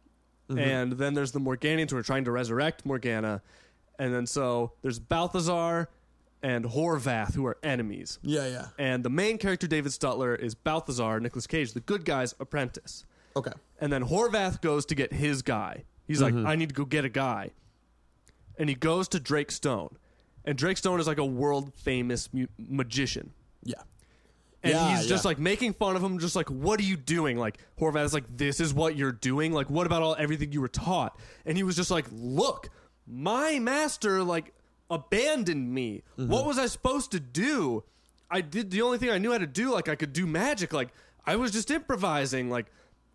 And then there's the Morganians who are trying to resurrect Morgana, and then so there's Balthazar and Horvath who are enemies. Yeah, yeah. And the main character, David Stutler, is Balthazar, Nicolas Cage, the good guy's apprentice. Okay. And then Horvath goes to get his guy. He's like, I need to go get a guy. And he goes to Drake Stone. And Drake Stone is like a world famous mu- magician. Yeah. And Yeah, he's just yeah. like making fun of him, just like, what are you doing? Like, Horvath is like, this is what you're doing? Like, what about all everything you were taught? And he was just like, look, my master, like, abandoned me. Mm-hmm. What was I supposed to do? I did the only thing I knew how to do. Like, I could do magic. Like, I was just improvising. Like,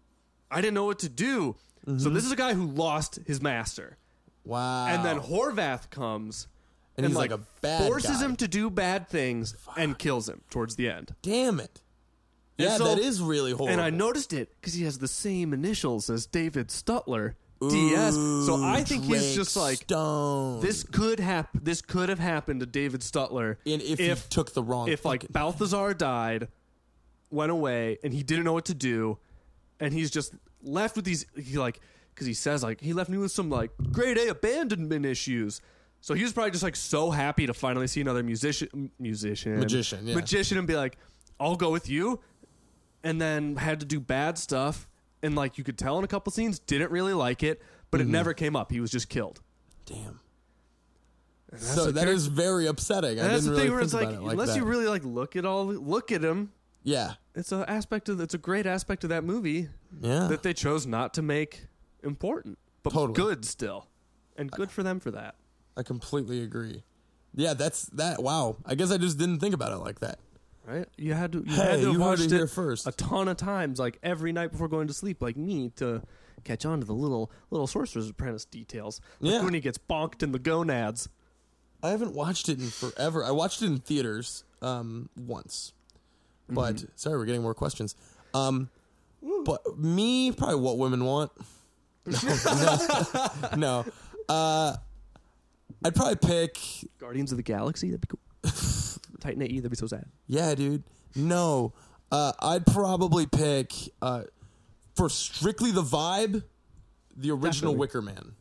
I didn't know what to do. Mm-hmm. So this is a guy who lost his master. Wow. And then Horvath comes And he's like a bad forces guy. him to do bad things and kills him towards the end. Damn it. And Yeah, so- that is really horrible. And I noticed it because he has the same initials as David Stutler, D S. So I think he's Drake just like, Stone. this could happen. This could have happened to David Stutler And if, if he took the wrong if like fucking- Balthazar died, went away, and he didn't know what to do, and he's just left with these. He like because he says like he left me with some like grade A abandonment issues. So he was probably just like so happy to finally see another musician, musician, Magician, yeah. magician, and be like, "I'll go with you," and then had to do bad stuff, and like you could tell in a couple scenes, didn't really like it, but Mm-hmm. it never came up. He was just killed. Damn. So that is very upsetting. I And that's didn't the really thing where think it's like, about it like unless that. you really like look at all, look at him. Yeah. It's an aspect of, it's a great aspect of that movie Yeah. that they chose not to make important, but Totally. good still, and good for them for that. I completely agree. Yeah, that's that. Wow. I guess I just didn't think about it like that. Right? You had to, you Hey, had to have you heard watched it it here first. a ton of times, like every night before going to sleep, like me, to catch on to the little little Sorcerer's Apprentice details. Like Yeah. when he gets bonked in the gonads. I haven't watched it in forever. I watched it in theaters um, once. But Mm-hmm. sorry, we're getting more questions. Um, but me, probably What Women Want. No, no, no. Uh, I'd probably pick. Guardians of the Galaxy, that'd be cool. Titan A E, that'd be so sad. Yeah, dude. No, uh, I'd probably pick uh, for strictly the vibe, the original Definitely. Wicker Man.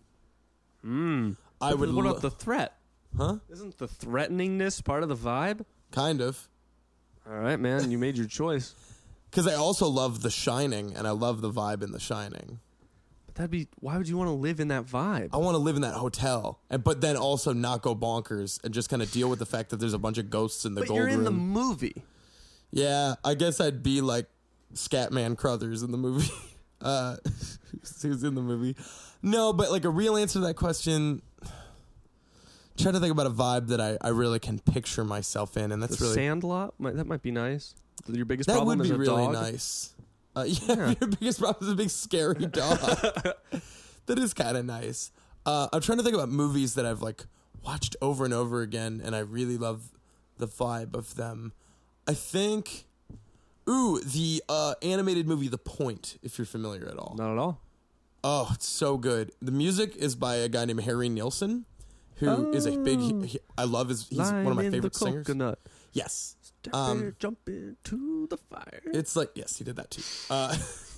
Mm. I would. What lo- about the threat? Huh? Isn't the threateningness part of the vibe? Kind of. All right, man, you made your choice. Because I also love The Shining, and I love the vibe in The Shining. But that'd be, why would you want to live in that vibe? I want to live in that hotel, and but then also not go bonkers and just kind of deal with the fact that there's a bunch of ghosts in the But gold you're in room. the movie. Yeah, I guess I'd be like Scatman Crothers in the movie. uh, who's in the movie? No, but like a real answer to that question. Trying to think about a vibe that I, I really can picture myself in, and that's The really Sandlot, might, that might be nice. Your biggest that problem would is be a really dog? nice. Uh, yeah, Yeah. your biggest problem is a big scary dog. That is kind of nice. Uh, I'm trying to think about movies that I've like watched over and over again, and I really love the vibe of them. I think, ooh, the uh, animated movie The Point, if you're familiar at all. Not at all. Oh, it's so good. The music is by a guy named Harry Nilsson, who is a big. He, he- I love his. He's Lime one of my in favorite the singers. coconut. Yes. Step Um, there, jump into the fire. It's like, yes, he did that too. Uh,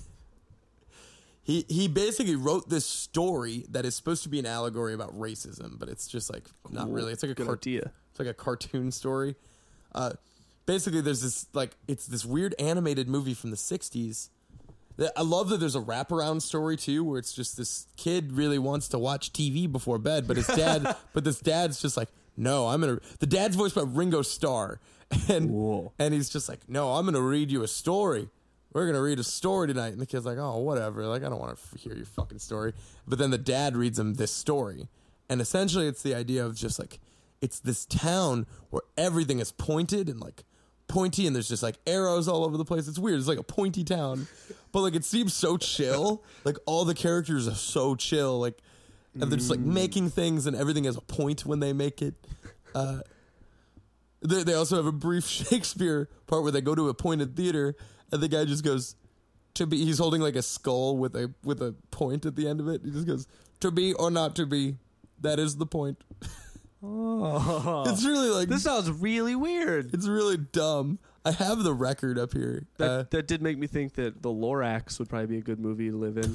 he he basically wrote this story that is supposed to be an allegory about racism, but it's just like not Cool. really. It's like a Good cart- idea. It's like a cartoon story. Uh, basically, there's this like it's this weird animated movie from the sixties. That I love that there's a wraparound story too, where it's just this kid really wants to watch T V before bed, but his dad, but this dad's just like, no, I'm gonna. The dad's voiced by Ringo Starr, and Cool. and he's just like, no, I'm gonna read you a story. We're gonna read a story tonight, and the kid's like, oh, whatever. Like, I don't want to hear your fucking story. But then the dad reads him this story, and essentially, it's the idea of just like, it's this town where everything is pointed and like pointy, and there's just like arrows all over the place. It's weird. It's like a pointy town, but like it seems so chill. Like all the characters are so chill. Like, and they're just like making things, and everything has a point when they make it. Uh, they they also have a brief Shakespeare part where they go to a pointed theater, and the guy just goes to be. He's holding like a skull with a with a point at the end of it. He just goes to be or not to be. That is the point. Oh. It's really like This sounds really weird. It's really dumb. I have the record up here. That, Uh, that did make me think that The Lorax would probably be a good movie to live in.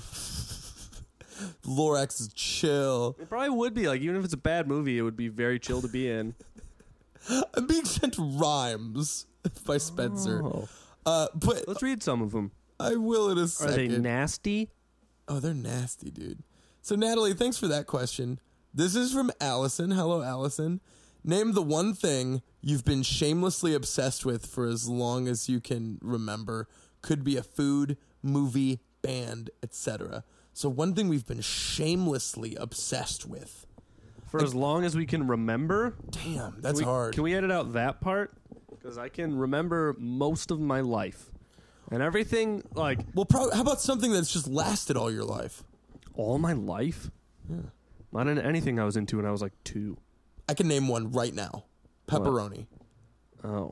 Lorax is chill. It probably would be. Like, even if it's a bad movie, it would be very chill to be in. I'm being sent rhymes by Spencer. Oh. Uh, but Let's read some of them. I will in a Are second. they nasty? Oh, they're nasty, dude. So, Natalie, thanks for that question. This is from Allison. Hello, Allison. Name the one thing you've been shamelessly obsessed with for as long as you can remember. Could be a food, movie, band, et cetera. So, one thing we've been shamelessly obsessed with. For as long as we can remember? Damn, that's Can we- hard. Can we edit out that part? Because I can remember most of my life. And everything, like, Well, pro- how about something that's just lasted all your life? all my life? Yeah. Not in anything I was into when I was like two. I can name one right now. Pepperoni. Oh.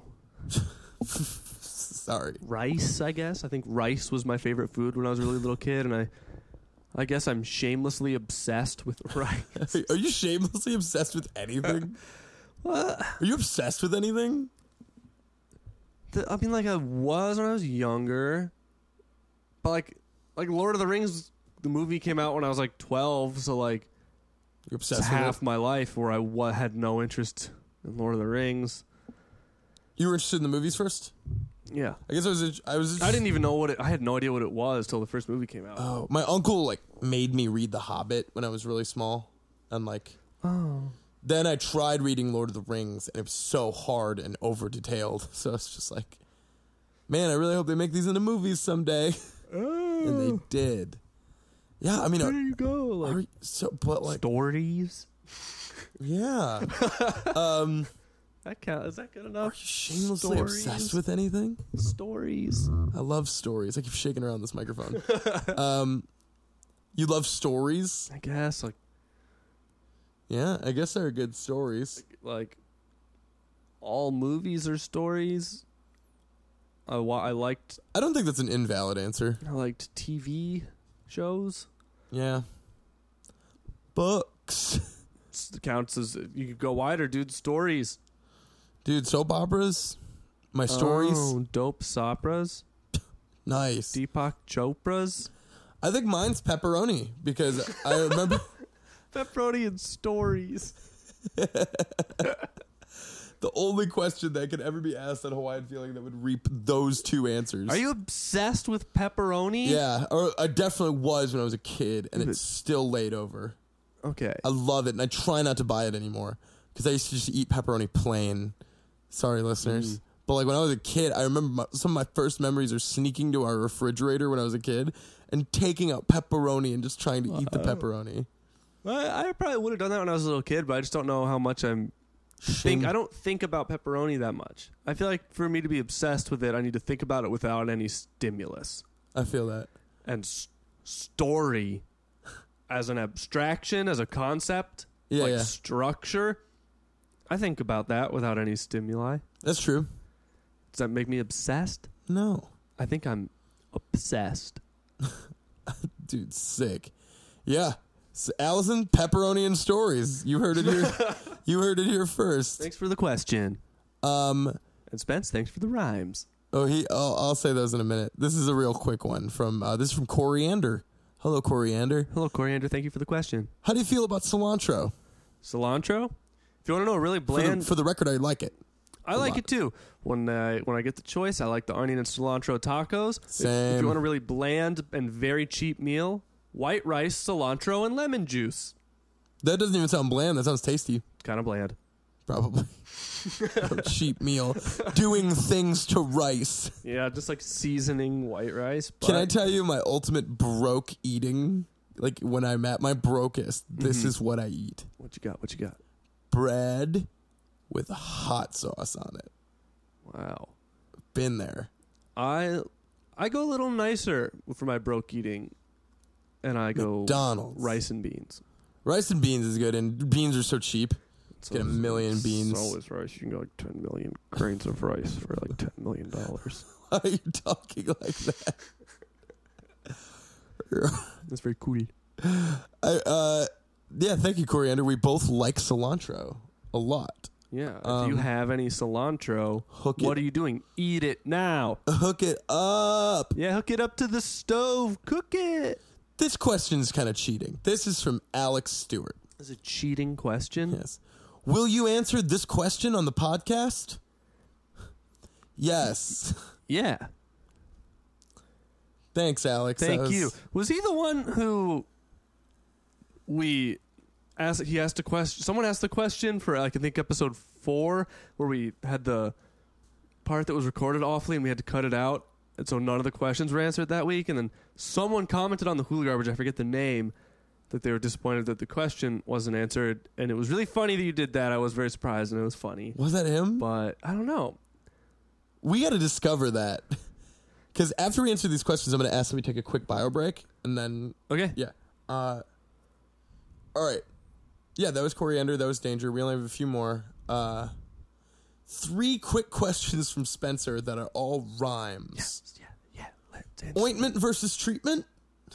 Sorry. Rice, I guess. I think rice was my favorite food when I was a really little kid, and I I guess I'm shamelessly obsessed with rice. Are you shamelessly obsessed with anything? What? Are you obsessed with anything? The- I mean, like, I was when I was younger. But, like, like Lord of the Rings, the movie came out when I was, like, twelve, so, like, You're it's obsessed with half it? my life where I wa- had no interest in Lord of the Rings. You were interested in the movies first? Yeah. I guess I was. I was. I didn't even know what it... I had no idea what it was till the first movie came out. Oh, my uncle like made me read The Hobbit when I was really small, and like Oh. Then I tried reading Lord of the Rings, and it was so hard and over detailed. So it's just like, man, I really hope they make these into movies someday. Oh. And they did. Yeah, I mean, There uh, you go. Like, are, so but like, stories. yeah. um, That count. Is that good are enough? you shamelessly Stories. obsessed with anything? Stories. I love stories. I keep shaking around this microphone. um, you love stories? I guess like Yeah, I guess they're good stories. like all movies are stories. I wa- I liked I don't think that's an invalid answer. I liked T V shows. Yeah. Books. It counts as you could go wider, dude. Stories. Dude, soap operas? My stories? Oh, dope sopras. Nice. Deepak Chopra's. I think mine's pepperoni because I remember Pepperoni and stories. the only question that could ever be asked on Hawaiian Feeling that would reap those two answers. Are you obsessed with pepperoni? Yeah, or I definitely was when I was a kid, and it's still laid over. Okay. I love it, and I try not to buy it anymore because I used to just eat pepperoni plain. Sorry, listeners. Mm. But like when I was a kid, I remember my, some of my first memories are sneaking to our refrigerator when I was a kid and taking out pepperoni and just trying to eat the pepperoni. I, I probably would have done that when I was a little kid, but I just don't know how much I'm think. Shame. I don't think about pepperoni that much. I feel like for me to be obsessed with it, I need to think about it without any stimulus. I feel that. And s- story as an abstraction, as a concept, Yeah, like yeah. structure, I think about that without any stimuli. That's true. Does that make me obsessed? No. I think I'm obsessed. Dude, sick. Yeah. So, Allison, pepperoni and stories. You heard it here. You heard it here first. Thanks for the question. Um, And Spence, thanks for the rhymes. oh, he. I'll, I'll say those in a minute. This is a real quick one from. Uh, this is from Coriander. Hello, Coriander. Hello, Coriander. Thank you for the question. How do you feel about cilantro? Cilantro? If you want to know a really For bland... the, for the record, I like it. I a like lot. it too. When I when I get the choice, I like the onion and cilantro tacos. If- If, Same. you want a really bland and very cheap meal, white rice, cilantro, and lemon juice. That doesn't even sound bland. That sounds tasty. Kind of bland. Probably. A cheap meal. Doing things to rice. Yeah, just like seasoning white rice. But Can I tell you my ultimate broke eating? Like when I'm at my brokest, this Mm-hmm. is what I eat. What you got? What you got? Bread with hot sauce on it. Wow. Been there. I I go a little nicer for my broke eating, and I go McDonald's. rice and beans. Rice and beans is good, and beans are so cheap. So Get a million beans. So is rice. You can go like ten million grains of rice for like ten million dollars. Why are you talking like that? That's very cool. I, uh, yeah, thank you, Coriander. We both like cilantro a lot. Yeah. If Um, you have any cilantro, hook what it- are you doing? Eat it now. Hook it up. Yeah, hook it up to the stove. Cook it. This question's kind of cheating. This is from Alex Stewart. Is a cheating question? Yes. Will you answer this question on the podcast? Yes. Yeah. Thanks, Alex. That Thank was- you. Was he the one who we asked? He asked a question. Someone asked the question for like I think episode four, where we had the part that was recorded awfully and we had to cut it out, and so none of the questions were answered that week. And then someone commented on the Hula Garbage. I forget the name. That they were disappointed that the question wasn't answered, and it was really funny that you did that. I was very surprised, and it was funny. Was that him? But I don't know. We got to discover that. Because after we answer these questions, I'm going to ask that we take a quick bio break, and then Okay. yeah. Uh, all right. Yeah, that was Coriander. That was Danger. We only have a few more. Uh, three quick questions from Spencer that are all rhymes. Yeah. Yeah. Let's answer. Ointment versus treatment?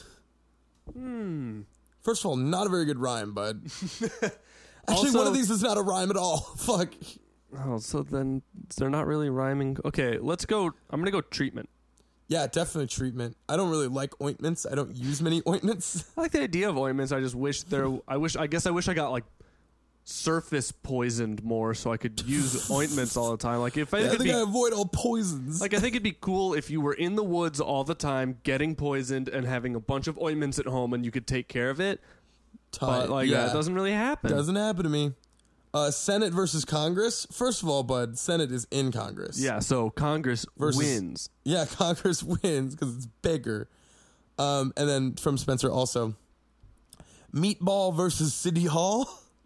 Hmm. First of all, not a very good rhyme, bud. Actually, Also- one of these is not a rhyme at all. Fuck. Oh, so then they're not really rhyming. Okay, let's go. I'm gonna go treatment. Yeah, definitely treatment. I don't really like ointments. I don't use many ointments. I like the idea of ointments. I just wish there. I wish. I guess I wish I got like surface poisoned more, so I could use ointments all the time. Like if I, Yeah, I could think be, I avoid all poisons. like I think it'd be cool if you were in the woods all the time, getting poisoned and having a bunch of ointments at home, and you could take care of it. Tight. But like yeah. that doesn't really happen. Doesn't happen to me. Uh, Senate versus Congress. First of all, bud, Senate is in Congress. Yeah, so Congress Versus- wins. Yeah, Congress wins because it's bigger. Um, and then from Spencer also, Meatball versus City Hall.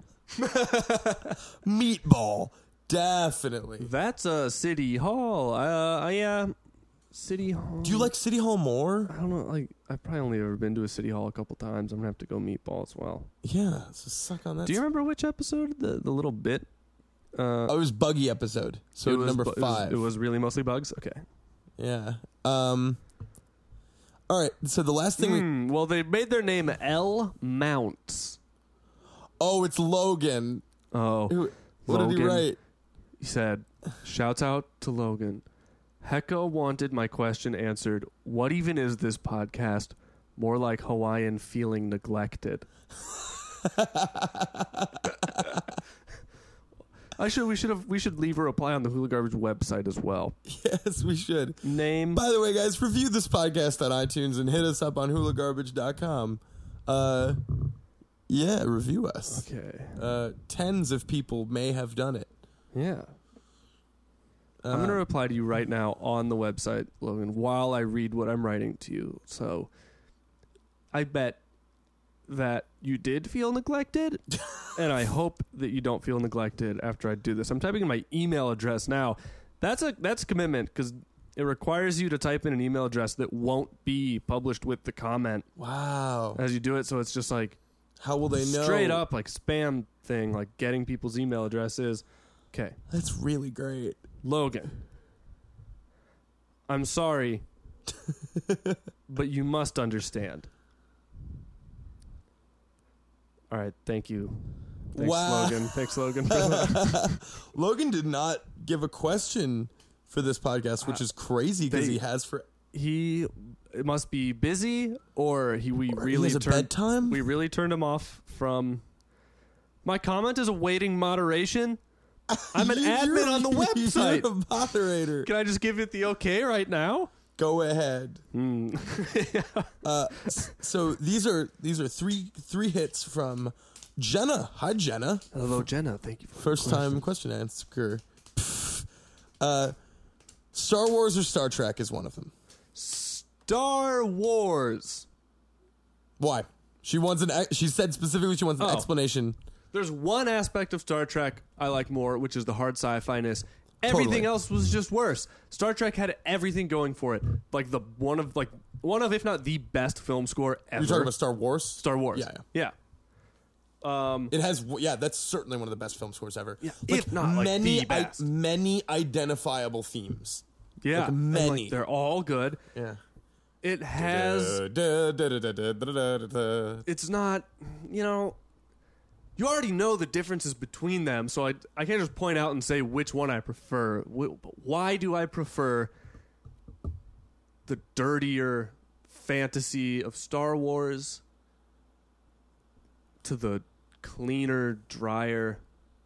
Meatball, definitely. That's a City Hall. Uh, yeah, City Hall. Do you like City Hall more? I don't know. Like, I've probably only ever been to a City Hall a couple times. I'm gonna have to go Meatball as well. Yeah, so suck on that. Do you remember which episode? The the little bit. Uh, Oh, it was Buggy episode. So it was number bu- it was- five. It was, really mostly bugs. Okay. Yeah. Um. All right. So the last thing we. Hmm, well, they made their name L Mounts. Oh, it's Logan. Oh, Who- What did he Logan. write? He said, "Shouts out to Logan. Hecka wanted my question answered. What even is this podcast? More like Hawaiian feeling neglected." I should. We should have. We should leave a reply on the Hula Garbage website as well. Yes, we should. Name. By the way, guys, review this podcast on iTunes and hit us up on hula garbage dot com. Uh, yeah, review us. Okay. Uh, tens of people may have done it. Yeah. Uh, I'm going to reply to you right now on the website, Logan, while I read what I'm writing to you. So I bet that you did feel neglected, and I hope that you don't feel neglected after I do this. I'm typing in my email address now. That's a that's a commitment because it requires you to type in an email address that won't be published with the comment Wow. as you do it. So it's just like How will they know? straight up like spam thing, like getting people's email addresses. Okay. That's really great. Logan, I'm sorry, but you must understand. All right, thank you. Thanks, Wow. Logan. Thanks, Logan. For that. Logan did not give a question for this podcast, which is crazy because they- he has for. He it must be busy, or he we Or he really has a turned bedtime? we really turned him off from. My comment is awaiting moderation. I'm an You're- admin on the website. You're a moderator. Can I just give it the okay right now? Go ahead. Hmm. Uh, s- so these are these are three three hits from Jenna. Hi, Jenna. Hello, Jenna. Thank you for the First time question answer. Pff. Uh, Star Wars or Star Trek is one of them. Star Wars. Why? She wants an. ex- She said specifically she wants an Oh. explanation. There's one aspect of Star Trek I like more, which is the hard sci-fi-ness. Everything Totally. else was just worse. Star Trek had everything going for it. Like the one of like one of if not the best film score ever. You're talking about Star Wars. Star Wars. Yeah, Yeah. Um It has, yeah, that's certainly one of the best film scores ever. Yeah, if not, like, many, the best. I, many identifiable themes. yeah. Like, And, like, many. they're all good. Yeah. It has Has. it's not, you know, you already know the differences between them, so I, I can't just point out and say which one I prefer. Wh- Why do I prefer the dirtier fantasy of Star Wars to the cleaner, drier?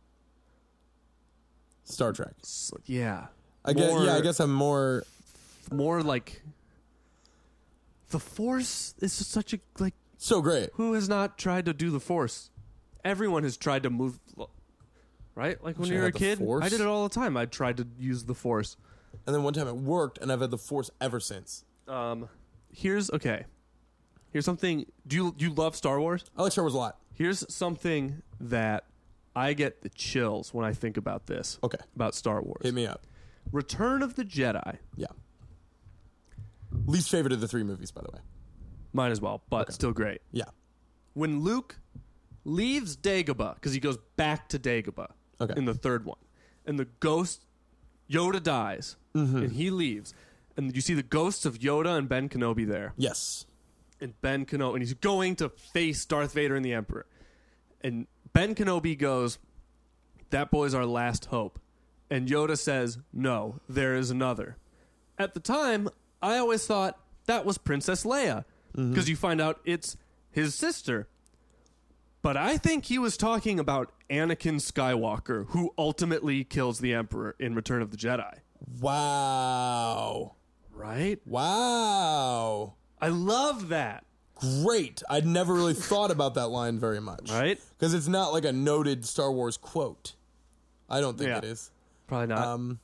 Star Trek. s- Yeah. I guess, More- yeah, I guess I'm more. More like the Force is such a, like, So great. who has not tried to do the Force? Everyone has tried to move, right? Like when Should you I were a have the kid, Force? I did it all the time. I tried to use the Force. And then one time it worked, and I've had the Force ever since. Um, here's okay. Here's something. Do you do you love Star Wars? I like Star Wars a lot. Here's something that I get the chills when I think about this. Okay. About Star Wars. Hit me up. Return of the Jedi. Yeah. Least favorite of the three movies, by the way. Mine as well, but Okay. still great. Yeah. When Luke leaves Dagobah, because he goes back to Dagobah Okay. in the third one, and the ghost Yoda dies, Mm-hmm. and he leaves, and you see the ghosts of Yoda and Ben Kenobi there, Yes. and Ben Kenobi, and he's going to face Darth Vader and the Emperor, and Ben Kenobi goes, "That boy's our last hope," and Yoda says, "No, there is another." At the time, I always thought that was Princess Leia, because you find out it's his sister. But I think he was talking about Anakin Skywalker, who ultimately kills the Emperor in Return of the Jedi. Wow. Right? Wow. I love that. great. I'd never really thought about that line very much. Right? Because it's not like a noted Star Wars quote. I don't think Yeah. it is. Probably not. Um,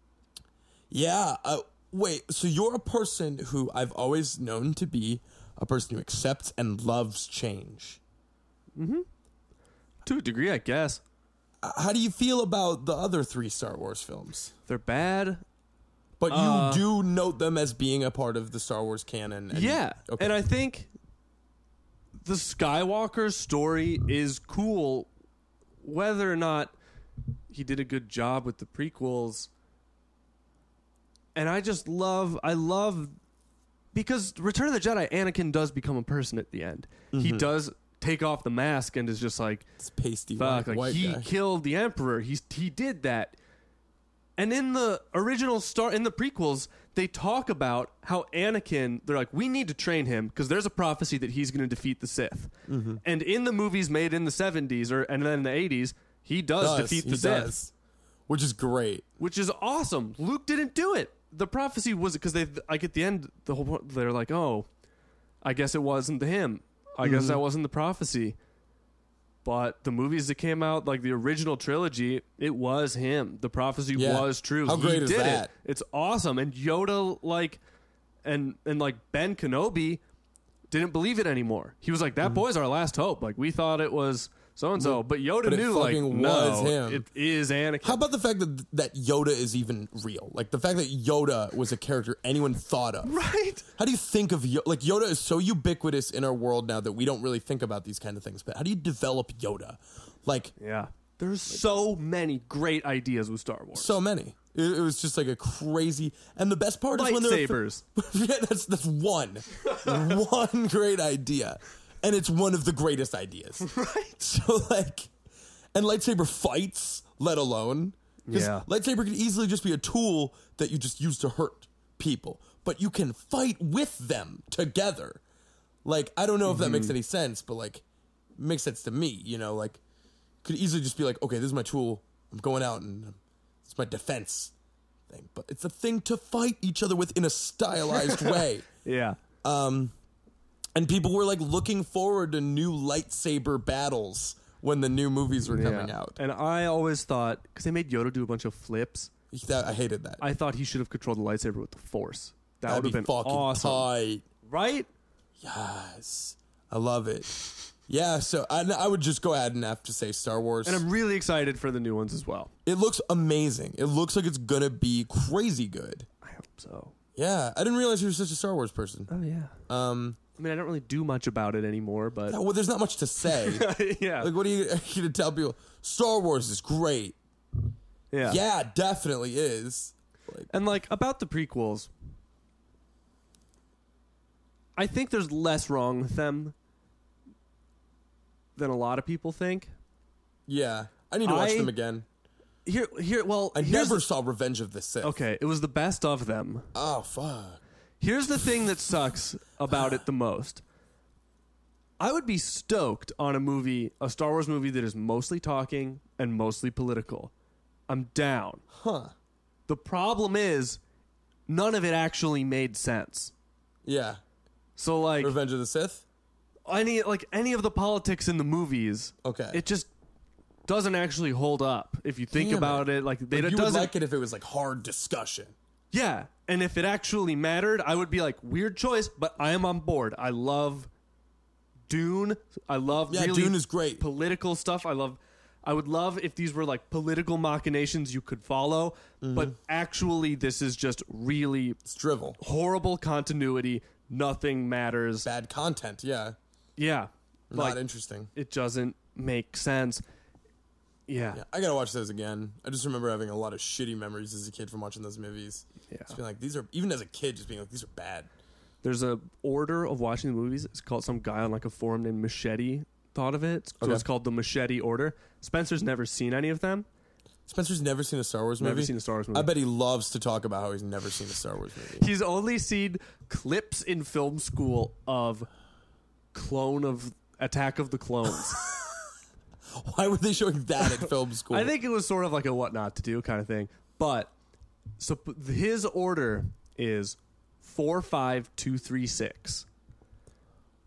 yeah. Uh, wait, so you're a person who I've always known to be a person who accepts and loves change. To a degree, I guess. Uh, How do you feel about the other three Star Wars films? They're bad. But you Uh, do note them as being a part of the Star Wars canon. And, Yeah. Okay. And I think the Skywalker story is cool, whether or not he did a good job with the prequels. And I just love, I love, because Return of the Jedi, Anakin does become a person at the end. He does take off the mask and is just like, It's pasty fuck, white, like white he guy. killed the Emperor. He's he did that. And in the original Star, in the prequels, they talk about how Anakin, they're like, we need to train him because there's a prophecy that he's going to defeat the Sith. Mm-hmm. And in the movies made in the seventies or and then in the eighties, he does, Does, defeat the he Sith, does. Which is great. which is awesome. Luke didn't do it. The prophecy was because they like at the end, the whole point, they're like, oh, I guess it wasn't him. I guess that wasn't the prophecy. But the movies that came out, like the original trilogy, it was him. The prophecy Yeah. was true. How He great is did that? It. It's awesome. And Yoda, like, and and like Ben Kenobi, didn't believe it anymore. He was like, "That boy's our last hope." Like we thought it was so and so, but Yoda But it knew, like, fucking no, was him. it is Anakin. How about the fact that that Yoda is even real? Like the fact that Yoda was a character anyone thought of. Right? How do you think of Yoda? Like Yoda is so ubiquitous in our world now that we don't really think about these kind of things. But how do you develop Yoda? Like Yeah. There's so many great ideas with Star Wars. so many. It, it was just like a crazy. And the best part is when they're Lightsabers. yeah, that's that's one, one great idea, and it's one of the greatest ideas. Right? So like, and lightsaber fights, let alone, because Yeah. lightsaber can easily just be a tool that you just use to hurt people, but you can fight with them together. Like I don't know if that makes any sense, but like, it makes sense to me. You know, like, could easily just be like, okay, this is my tool. I'm going out and it's my defense thing, but it's a thing to fight each other with in a stylized way. Yeah. Um, and people were like looking forward to new lightsaber battles when the new movies were coming Yeah. out. And I always thought, because they made Yoda do a bunch of flips, That, I hated that. I thought he should have controlled the lightsaber with the Force. That That'd would be have been fucking awesome. tight. Right? Yes, I love it. Yeah, so I, I would just go ahead and have to say Star Wars. And I'm really excited for the new ones as well. It looks amazing. It looks like it's gonna be crazy good. I hope so. Yeah, I didn't realize you were such a Star Wars person. Oh, yeah. Um, I mean, I don't really do much about it anymore, but well, there's not much to say. yeah. Like, what are you, are you gonna tell people? Star Wars is great. yeah. Yeah, definitely is. Like, And like about the prequels, I think there's less wrong with them than a lot of people think. yeah, I need to watch I- them again. Here, here. Well, I here's never the- saw Revenge of the Sith. okay, it was the best of them. Oh fuck. Here's the thing that sucks about it the most. I would be stoked on a movie, a Star Wars movie that is mostly talking and mostly political. I'm down. Huh. The problem is, none of it actually made sense. Yeah. So like Revenge of the Sith. any like any of the politics in the movies, Okay. it just doesn't actually hold up if you think Damn about it. it. Like they Like, it you would doesn't. like it if it was like hard discussion. Yeah, and if it actually mattered, I would be like, weird choice, but I am on board. I love Dune. I love Yeah, really Dune is great. political stuff. I love. I would love if these were like political machinations you could follow, Mm-hmm. but actually, this is just really It's drivel. horrible continuity. Nothing matters. Bad content. Yeah. Yeah, Not like interesting. it doesn't make sense. Yeah, Yeah, I gotta watch those again. I just remember having a lot of shitty memories as a kid from watching those movies. yeah. Just being like, these are, even as a kid, just being like, these are bad. There's a order of watching the movies. It's called some guy on like a forum named Machete thought of it. So Okay. it's called the Machete Order. Spencer's never seen any of them. Spencer's never seen a Star Wars movie. Never seen a Star Wars movie. I bet he loves to talk about how he's never seen a Star Wars movie. He's only seen clips in film school of Clone of Attack of the Clones. Why were they showing that at film school? I think it was sort of like a what not to do kind of thing. But so p- his order is four, five, two, three, six.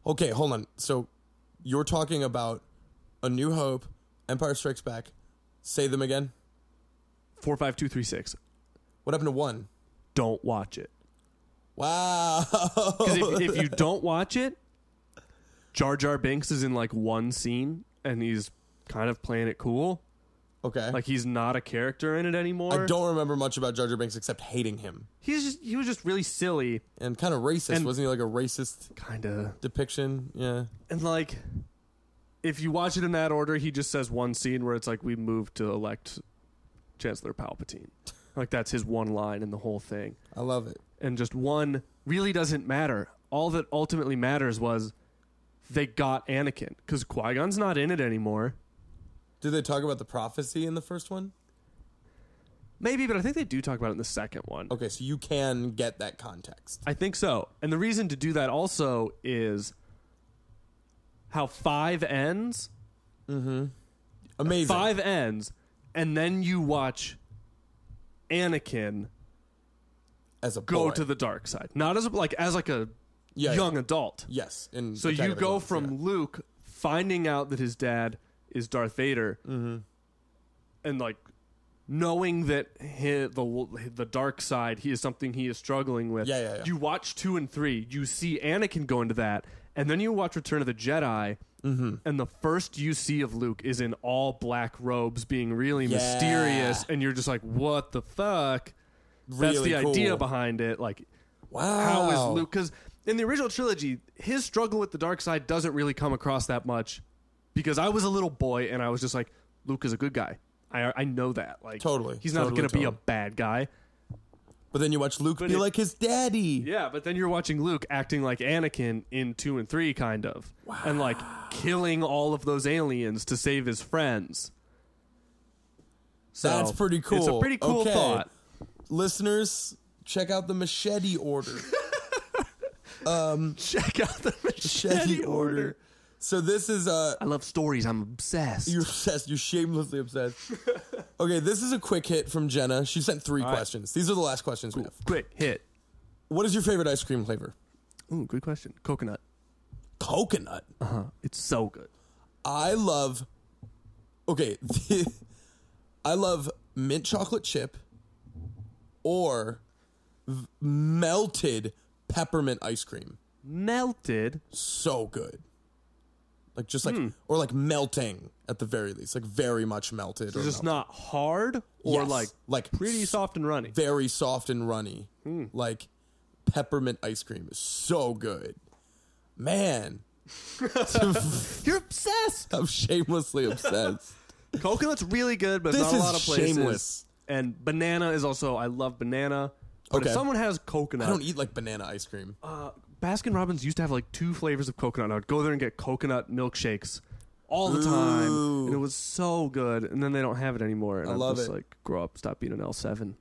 Okay, hold on. So you're talking about A New Hope, Empire Strikes Back. Say them again. Four, five, two, three, six. What happened to one? Don't watch it. Wow. Because if, if you don't watch it, Jar Jar Binks is in like one scene and he's kind of playing it cool. Okay. Like he's not a character in it anymore. I don't remember much about Jar Jar Binks except hating him. He's just he was just really silly And kind of racist. And- Wasn't he like a racist kind of. depiction? Yeah. And like if you watch it in that order, he just says one scene where it's like we moved to elect Chancellor Palpatine. Like that's his one line in the whole thing. I love it. And just one really doesn't matter. All that ultimately matters was they got Anakin because Qui-Gon's not in it anymore. Did they talk about the prophecy in the first one? Maybe, but I think they do talk about it in the second one. Okay, so you can get that context. I think so. And the reason to do that also is how five ends. Mm-hmm. Amazing. Five ends, and then you watch Anakin As a go boy. to the dark side. Not as a, like as like a Yeah, young yeah. adult. Yes. In So Attack you of the go Clones, from yeah. Luke finding out that his dad is Darth Vader, Mm-hmm. and like knowing that he, the the dark side he is something he is struggling with. Yeah, yeah, yeah. You watch two and three, you see Anakin go into that, and then you watch Return of the Jedi, Mm-hmm. and the first you see of Luke is in all black robes, being really Yeah. mysterious, and you're just like, what the fuck? That's Really the cool. idea behind it. Like, Wow. how is Luke? Because in the original trilogy, his struggle with the dark side doesn't really come across that much. Because I was a little boy and I was just like, Luke is a good guy. I I know that. Like, Totally. he's not Totally, going to be a totally. bad guy. But then you watch Luke But be it- like his daddy. Yeah, but then you're watching Luke acting like Anakin in two and three, kind of, and like killing all of those aliens to save his friends. So, That's pretty cool. It's a pretty cool Okay. thought. Listeners, check out the machete order. Check out the machete, Machete order. order. So this is uh I love stories. I'm obsessed. you're obsessed. You're shamelessly obsessed. Okay, this is a quick hit from Jenna. She sent three All right. questions. These are the last questions we have. Quick hit. What is your favorite ice cream flavor? Ooh, good question. Coconut. Coconut. Uh huh. It's so good. I love. Okay, I love mint chocolate chip or v- melted peppermint ice cream. Melted. So good. Like just Hmm. like or like melting at the very least, like very much melted. It's or just melted. not hard or Yes, like like pretty s- soft and runny. very soft and runny. Hmm. Like peppermint ice cream is so good. Man, You're obsessed. I'm shamelessly obsessed. Coconut's really good, but This not a is lot of places. shameless. And banana is also. I love banana. But Okay. if someone has I coconut, don't eat like banana ice cream. uh, Baskin Robbins used to have like two flavors of coconut. And I would go there and get coconut milkshakes all the time, Ooh. and it was so good. And then they don't have it anymore. And I I'm love just it. like, grow up, stop being an L seven.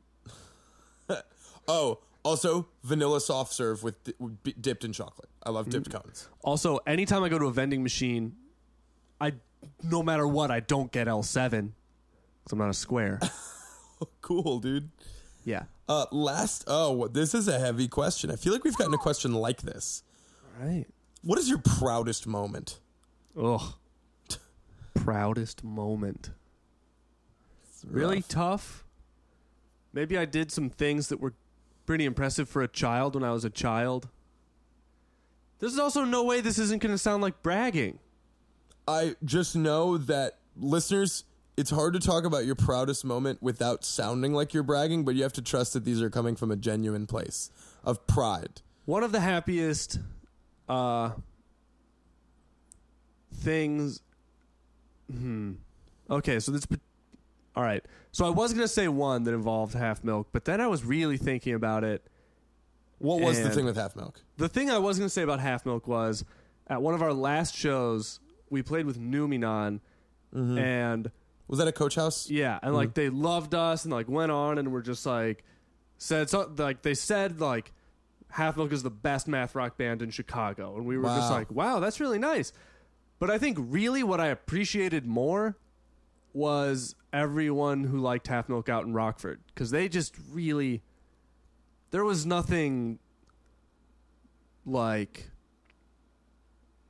Oh, also vanilla soft serve with di- with bi- dipped in chocolate. I love dipped Mm. cones. Also, anytime I go to a vending machine, I no matter what, I don't get L seven because I'm not a square. Cool, dude. Yeah. Uh, last, oh, this is a heavy question. I feel like we've gotten a question like this. All right. What is your proudest moment? Ugh. Proudest moment. Really rough. tough. Maybe I did some things that were pretty impressive for a child when I was a child. There's also no way this isn't going to sound like bragging. I just know that listeners, it's hard to talk about your proudest moment without sounding like you're bragging, but you have to trust that these are coming from a genuine place of pride. One of the happiest uh, things. Hmm. Okay, so this. All right. So I was going to say one that involved half milk, but then I was really thinking about it. What was the And- thing with half milk? The thing I was going to say about half milk was at one of our last shows, we played with Numinon, and Was that at Coach House? yeah, and like they loved us and like went on and were just like said so, like they said like Half Milk is the best math rock band in Chicago, and we were just Wow. like, wow, that's really nice. But I think really what I appreciated more was everyone who liked Half Milk out in Rockford, because they just really there was nothing like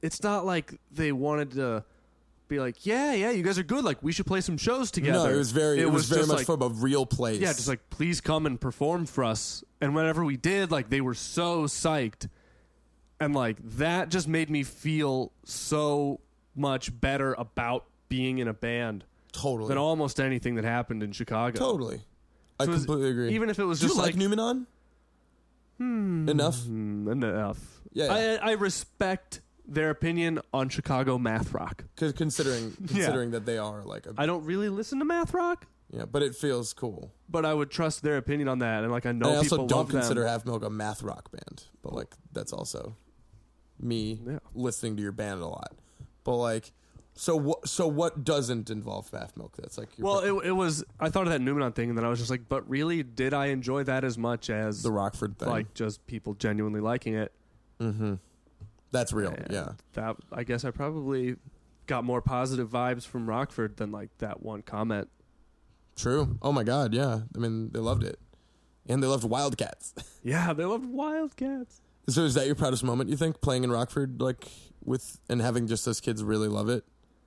it's not like they wanted to be like, yeah, yeah, you guys are good. Like, we should play some shows together. No, it was very, it, it was, was very much like, from a real place. Yeah, just like, please come and perform for us. And whenever we did, like, they were so psyched. And, like, that just made me feel so much better about being in a band. Totally. Than almost anything that happened in Chicago. Totally. I so completely agree. Even if it was Do just you like, like Numenon? Hmm, Enough? Hmm, enough. Yeah, yeah. I, I respect their opinion on Chicago math rock. Because considering considering yeah. that they are like a... I don't really listen to math rock. Yeah, but it feels cool. But I would trust their opinion on that, and like I know and I people also don't love consider them. Half Milk a math rock band, but like that's also me yeah. listening to your band a lot. But like, so what? So what doesn't involve Half Milk? That's like your well, it, it was. I thought of that Numenon thing, and then I was just like, but really, did I enjoy that as much as the Rockford thing? Like just people genuinely liking it. Mm-hmm. That's real. And yeah. That I guess I probably got more positive vibes from Rockford than like that one comment. True. Oh my God. Yeah. I mean, they loved it, and they loved Wildcats. Yeah, they loved Wildcats. So is that your proudest moment? You think playing in Rockford, like with and having just those kids really love it?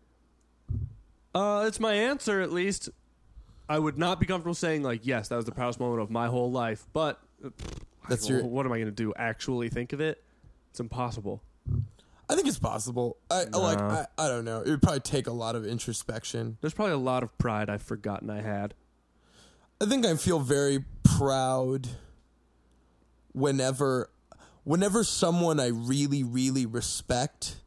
Uh, it's my answer at least. I would not be comfortable saying like yes, that was the proudest moment of my whole life. But that's well, your. What am I going to do? Actually think of it? It's impossible. I think it's possible. I, no. I like. I, I don't know. It would probably take a lot of introspection. There's probably a lot of pride I've forgotten I had. I think I feel very proud whenever, whenever someone I really, really respect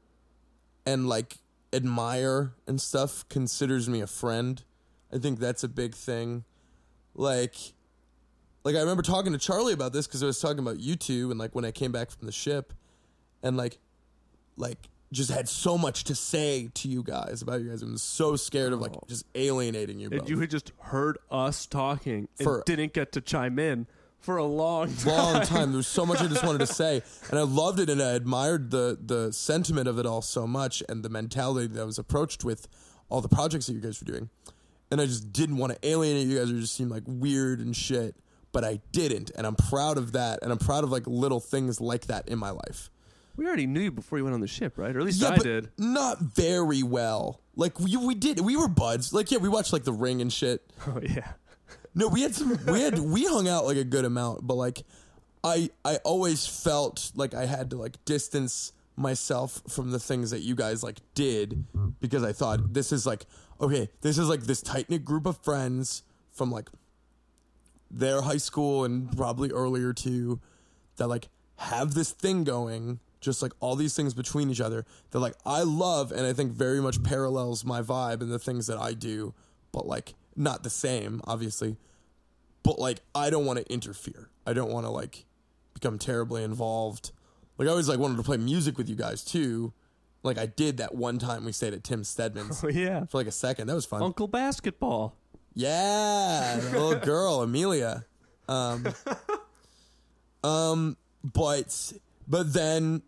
and like admire and stuff considers me a friend. I think that's a big thing. Like, like I remember talking to Charlie about this because I was talking about you two and like when I came back from the ship, and like. like just had so much to say to you guys about you guys. I was so scared of like just alienating you both. And you had just heard us talking and for didn't get to chime in for a long time. Long time. There was so much I just wanted to say. And I loved it and I admired the the sentiment of it all so much and the mentality that I was approached with all the projects that you guys were doing. And I just didn't want to alienate you guys or just seem like weird and shit. But I didn't. And I'm proud of that. And I'm proud of like little things like that in my life. We already knew you before you went on the ship, right? Or at least yeah, I but did. Not very well. Like we we did. We were buds. Like yeah, we watched like The Ring and shit. Oh yeah. No, we had some. We had we hung out like a good amount, but like I I always felt like I had to like distance myself from the things that you guys like did because I thought this is like okay, this is like this tight knit group of friends from like their high school and probably earlier too that like have this thing going. Just like all these things between each other that like I love and I think very much parallels my vibe and the things that I do, but like not the same, obviously. But like I don't want to interfere. I don't want to like become terribly involved. Like I always like wanted to play music with you guys too. Like I did that one time we stayed at Tim Stedman's. Oh yeah. For like a second. That was fun. Uncle Basketball. Yeah. The little girl, Amelia. Um Um but But then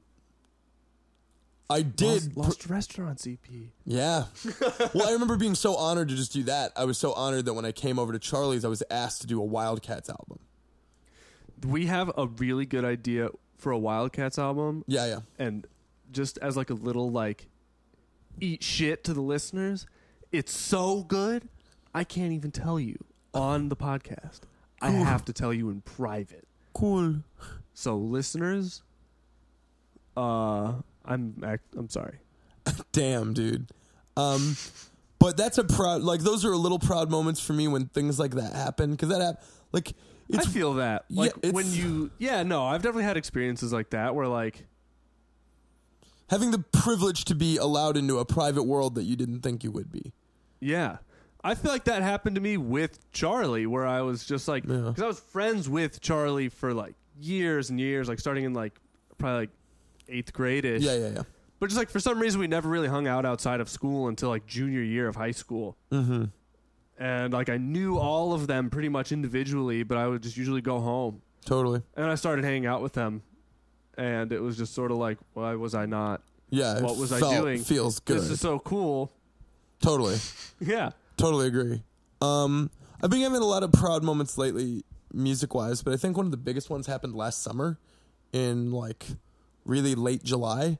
I did... Lost, lost pr- Restaurants E P. Yeah. Well, I remember being so honored to just do that. I was so honored that when I came over to Charlie's, I was asked to do a Wildcats album. We have a really good idea for a Wildcats album. Yeah, yeah. And just as like a little like eat shit to the listeners, it's so good, I can't even tell you on the podcast. Cool. I have to tell you in private. Cool. So listeners... Uh, I'm I'm sorry. Damn, dude. Um, but that's a proud. Like those are a little proud moments for me when things like that happen because that hap- like it's, I feel that like yeah, when you yeah no I've definitely had experiences like that where like having the privilege to be allowed into a private world that you didn't think you would be. Yeah, I feel like that happened to me with Charlie where I was just like because yeah. I was friends with Charlie for like years and years, like starting in like probably like. eighth grade-ish. Yeah, yeah, yeah. But just like for some reason we never really hung out outside of school until like junior year of high school. Mm-hmm. And like I knew all of them pretty much individually, but I would just usually go home. Totally. And I started hanging out with them. And it was just sort of like, why was I not? Yeah. What was felt, I doing? Feels good. This is so cool. Totally. Yeah. Totally agree. Um, I've been having a lot of proud moments lately, music-wise, but I think one of the biggest ones happened last summer in like... really late July.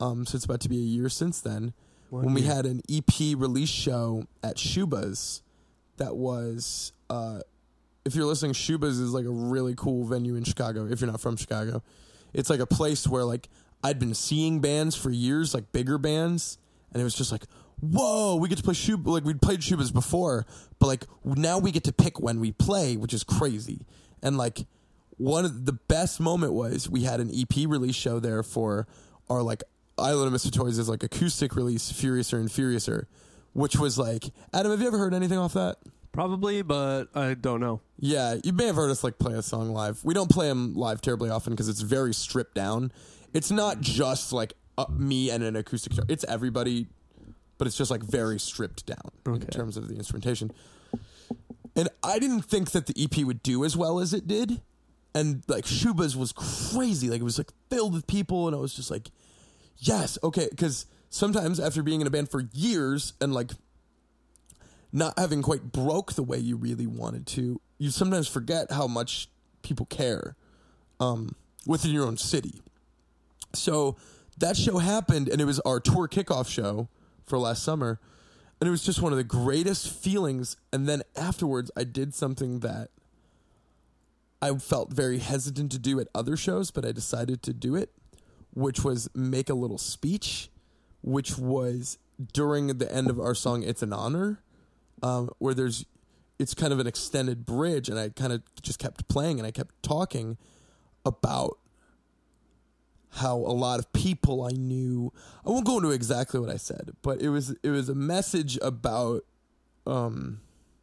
Um, so it's about to be a year since then. One when we year. had an E P release show at Shuba's. That was, uh, if you're listening, Shuba's is like a really cool venue in Chicago. If you're not from Chicago, it's like a place where like I'd been seeing bands for years, like bigger bands, and it was just like, whoa, we get to play Shuba. Like we'd played Shuba's before, but like now we get to pick when we play, which is crazy. And like one of the best moment was we had an E P release show there for our like Island of Mister Toys is like acoustic release, Furiouser and Furiouser, which was like, Adam, have you ever heard anything off that? Probably, but I don't know. Yeah, you may have heard us like play a song live. We don't play them live terribly often because it's very stripped down. It's not just like uh, me and an acoustic guitar. It's everybody, but it's just like very stripped down Okay. in terms of the instrumentation. And I didn't think that the E P would do as well as it did. And like Shuba's was crazy. Like it was like filled with people, and I was just like, yes, okay, because sometimes after being in a band for years and like not having quite broke the way you really wanted to, you sometimes forget how much people care um, within your own city. So that show happened, and it was our tour kickoff show for last summer, and it was just one of the greatest feelings. And then afterwards, I did something that I felt very hesitant to do at other shows, but I decided to do it, which was make a little speech, which was during the end of our song, It's an Honor, um, where there's, it's kind of an extended bridge, and I kind of just kept playing, and I kept talking about how a lot of people I knew, I won't go into exactly what I said, but it was, it was a message about, um,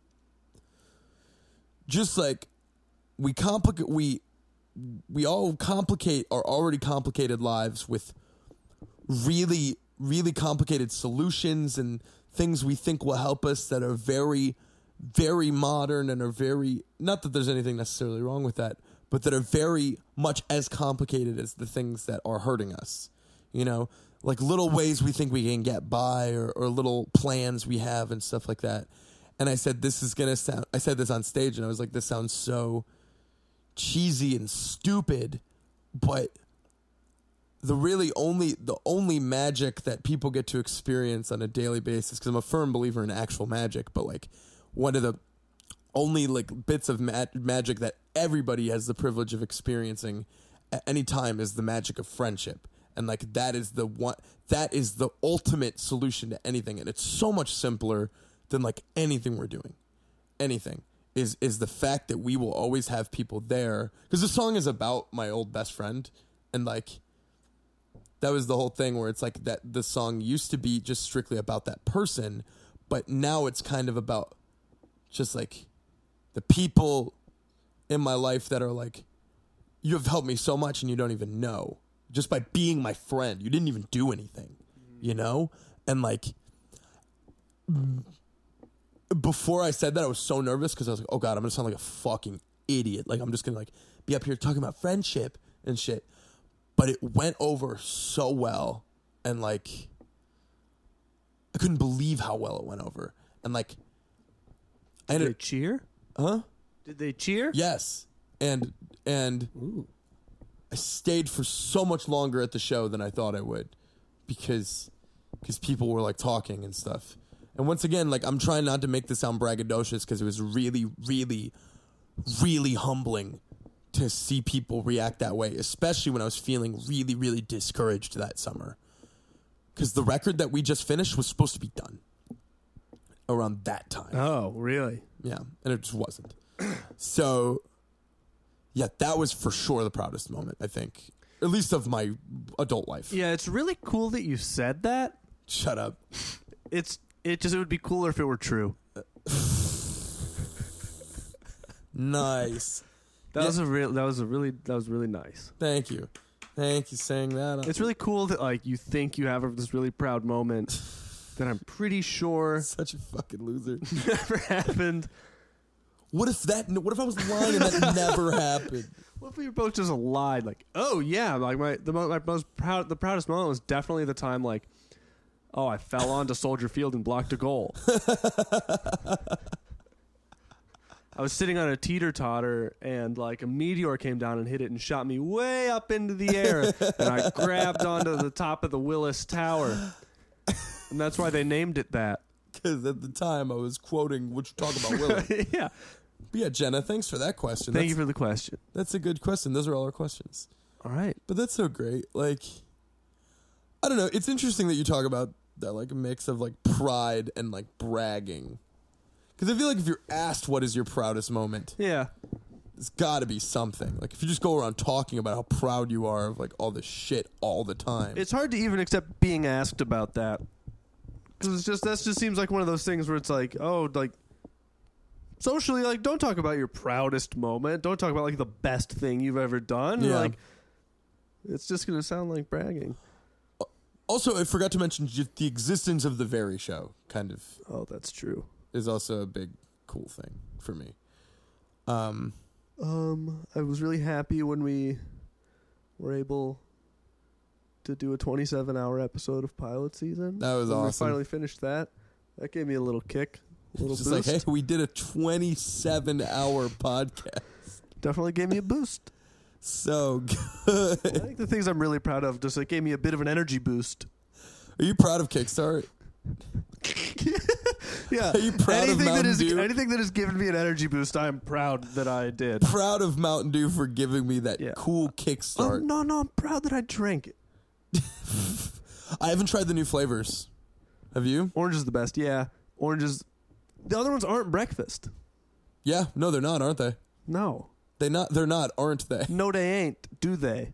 just like we complicate, we, we all complicate our already complicated lives with really, really complicated solutions and things we think will help us that are very, very modern and are very, not that there's anything necessarily wrong with that, but that are very much as complicated as the things that are hurting us. You know, like little ways we think we can get by, or, or little plans we have and stuff like that. And I said, this is going to sound, I said this on stage, and I was like, this sounds so cheesy and stupid, but the really only the only magic that people get to experience on a daily basis, because I'm a firm believer in actual magic, but like one of the only like bits of ma- magic that everybody has the privilege of experiencing at any time is the magic of friendship. And like that is the one, that is the ultimate solution to anything, and it's so much simpler than like anything we're doing. Anything is is the fact that we will always have people there, because the song is about my old best friend, and like that was the whole thing where it's like that the song used to be just strictly about that person, but now it's kind of about just like the people in my life that are like, you have helped me so much and you don't even know, just by being my friend. You didn't even do anything, you know? And like before I said that, I was so nervous because I was like, oh God, I'm gonna sound like a fucking idiot. Like I'm just gonna like be up here talking about friendship and shit. But it went over so well, and like I couldn't believe how well it went over. And like I Did ended, they cheer? huh? Did they cheer? Yes. And and Ooh. I stayed for so much longer at the show than I thought I would, because because people were like talking and stuff. And once again, like I'm trying not to make this sound braggadocious, because it was really, really, really humbling to see people react that way, especially when I was feeling really, really discouraged that summer. Because the record that we just finished was supposed to be done around that time. Oh, really? Yeah, and it just wasn't. So, yeah, that was for sure the proudest moment, I think. At least of my adult life. Yeah, it's really cool that you said that. Shut up. It's it just it would be cooler if it were true. Nice. That Yeah. was a real that was a really that was really nice. Thank you. Thank you saying that. It's really cool that like you think you have this really proud moment that I'm pretty sure Such a fucking loser. never happened. What if that? What if I was lying and that never happened? What if we were both just lied? Like, oh yeah, like my the mo- my most proud the proudest moment was definitely the time like, oh, I fell onto Soldier Field and blocked a goal. I I was sitting on a teeter-totter, and like a meteor came down and hit it and shot me way up into the air, and I grabbed onto the top of the Willis Tower, and that's why they named it that. Because at the time I was quoting what you talk about, Willie. Yeah. But yeah, Jenna, thanks for that question. Thank that's, you for the question. That's a good question. Those are all our questions. All right. But that's so great. Like, I don't know. It's interesting that you talk about that like mix of like pride and like bragging. Because I feel like if you're asked what is your proudest moment, Yeah. it's got to be something. Like if you just go around talking about how proud you are of like all this shit all the time. It's hard to even accept being asked about that. Because it's just, that just seems like one of those things where it's like, oh, like, socially, like, don't talk about your proudest moment. Don't talk about, like, the best thing you've ever done. Yeah. Like, it's just going to sound like bragging. Also, I forgot to mention just the existence of the Very Show kind of Oh, that's true. is also a big, cool thing for me. Um, Um, I was really happy when we were able to do a twenty-seven hour episode of pilot season. That was when awesome. We finally finished that. That gave me a little kick, a little just boost. like, hey, we did a twenty-seven hour podcast. Definitely gave me a boost. So I good. think the things I'm really proud of just like gave me a bit of an energy boost. Are you proud of Kickstart? Yeah. Are you proud of anything that Mountain is Dew? anything that has given me an energy boost, I'm proud that I did. Proud of Mountain Dew for giving me that Yeah. cool Oh, Kickstart. no, no, I'm proud that I drank it. I haven't tried the new flavors. Have you? Orange is the best. Yeah. Orange is. The other ones aren't breakfast. Yeah. No, they're not, aren't they? No. They not. They're not, aren't they? No, they ain't, do they?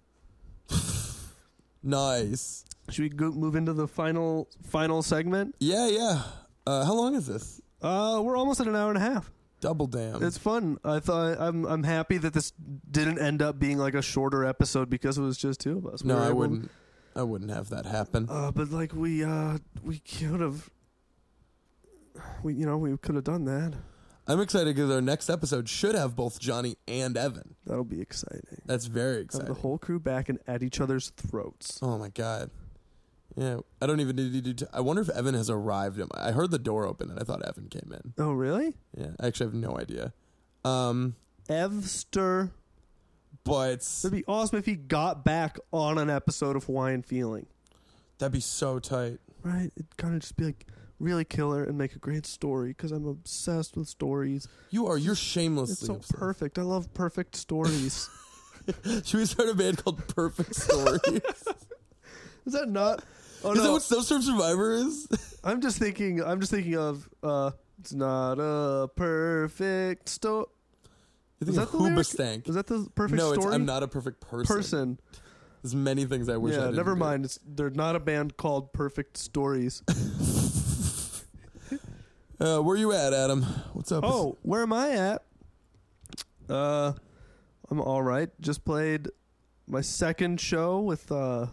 Nice. Should we go move into the final final segment? Yeah, yeah. Uh, how long is this? Uh, we're almost at an hour and a half. Double damn. It's fun. I thought I'm I'm happy that this didn't end up being like a shorter episode because it was just two of us. We no, were I able- wouldn't. I wouldn't have that happen. Uh, but like we uh we could have, we you know we could have done that. I'm excited because our next episode should have both Johnny and Evan. That'll be exciting. That's very Have exciting. the whole crew back and at each other's throats. Oh my god. Yeah, I don't even need to do. T- I wonder if Evan has arrived. At my, I heard the door open and I thought Evan came in. Oh really? Yeah, I actually have no idea. Um, Evster. but It'd be awesome if he got back on an episode of Hawaiian Feeling. that'd be so tight. Right? It'd kind of just be like really killer and make a great story because I'm obsessed with stories. You are. You're shamelessly. It's so obsessed. perfect. I love perfect stories. Should we start a band called Perfect Stories? Is that not? Oh Is that no! what Snowstorm Survivor is? I'm just thinking. I'm just thinking of. uh It's not a perfect story. You Is think that of the lyric? Hoobastank? Is that the perfect No, it's story? I'm not a perfect person. person. There's many things I wish I Yeah, didn't never do. mind. It's, they're not a band called Perfect Stories. Uh, where you at, Adam? What's up? Oh, where am I at? Uh, I'm all right. Just played my second show with uh,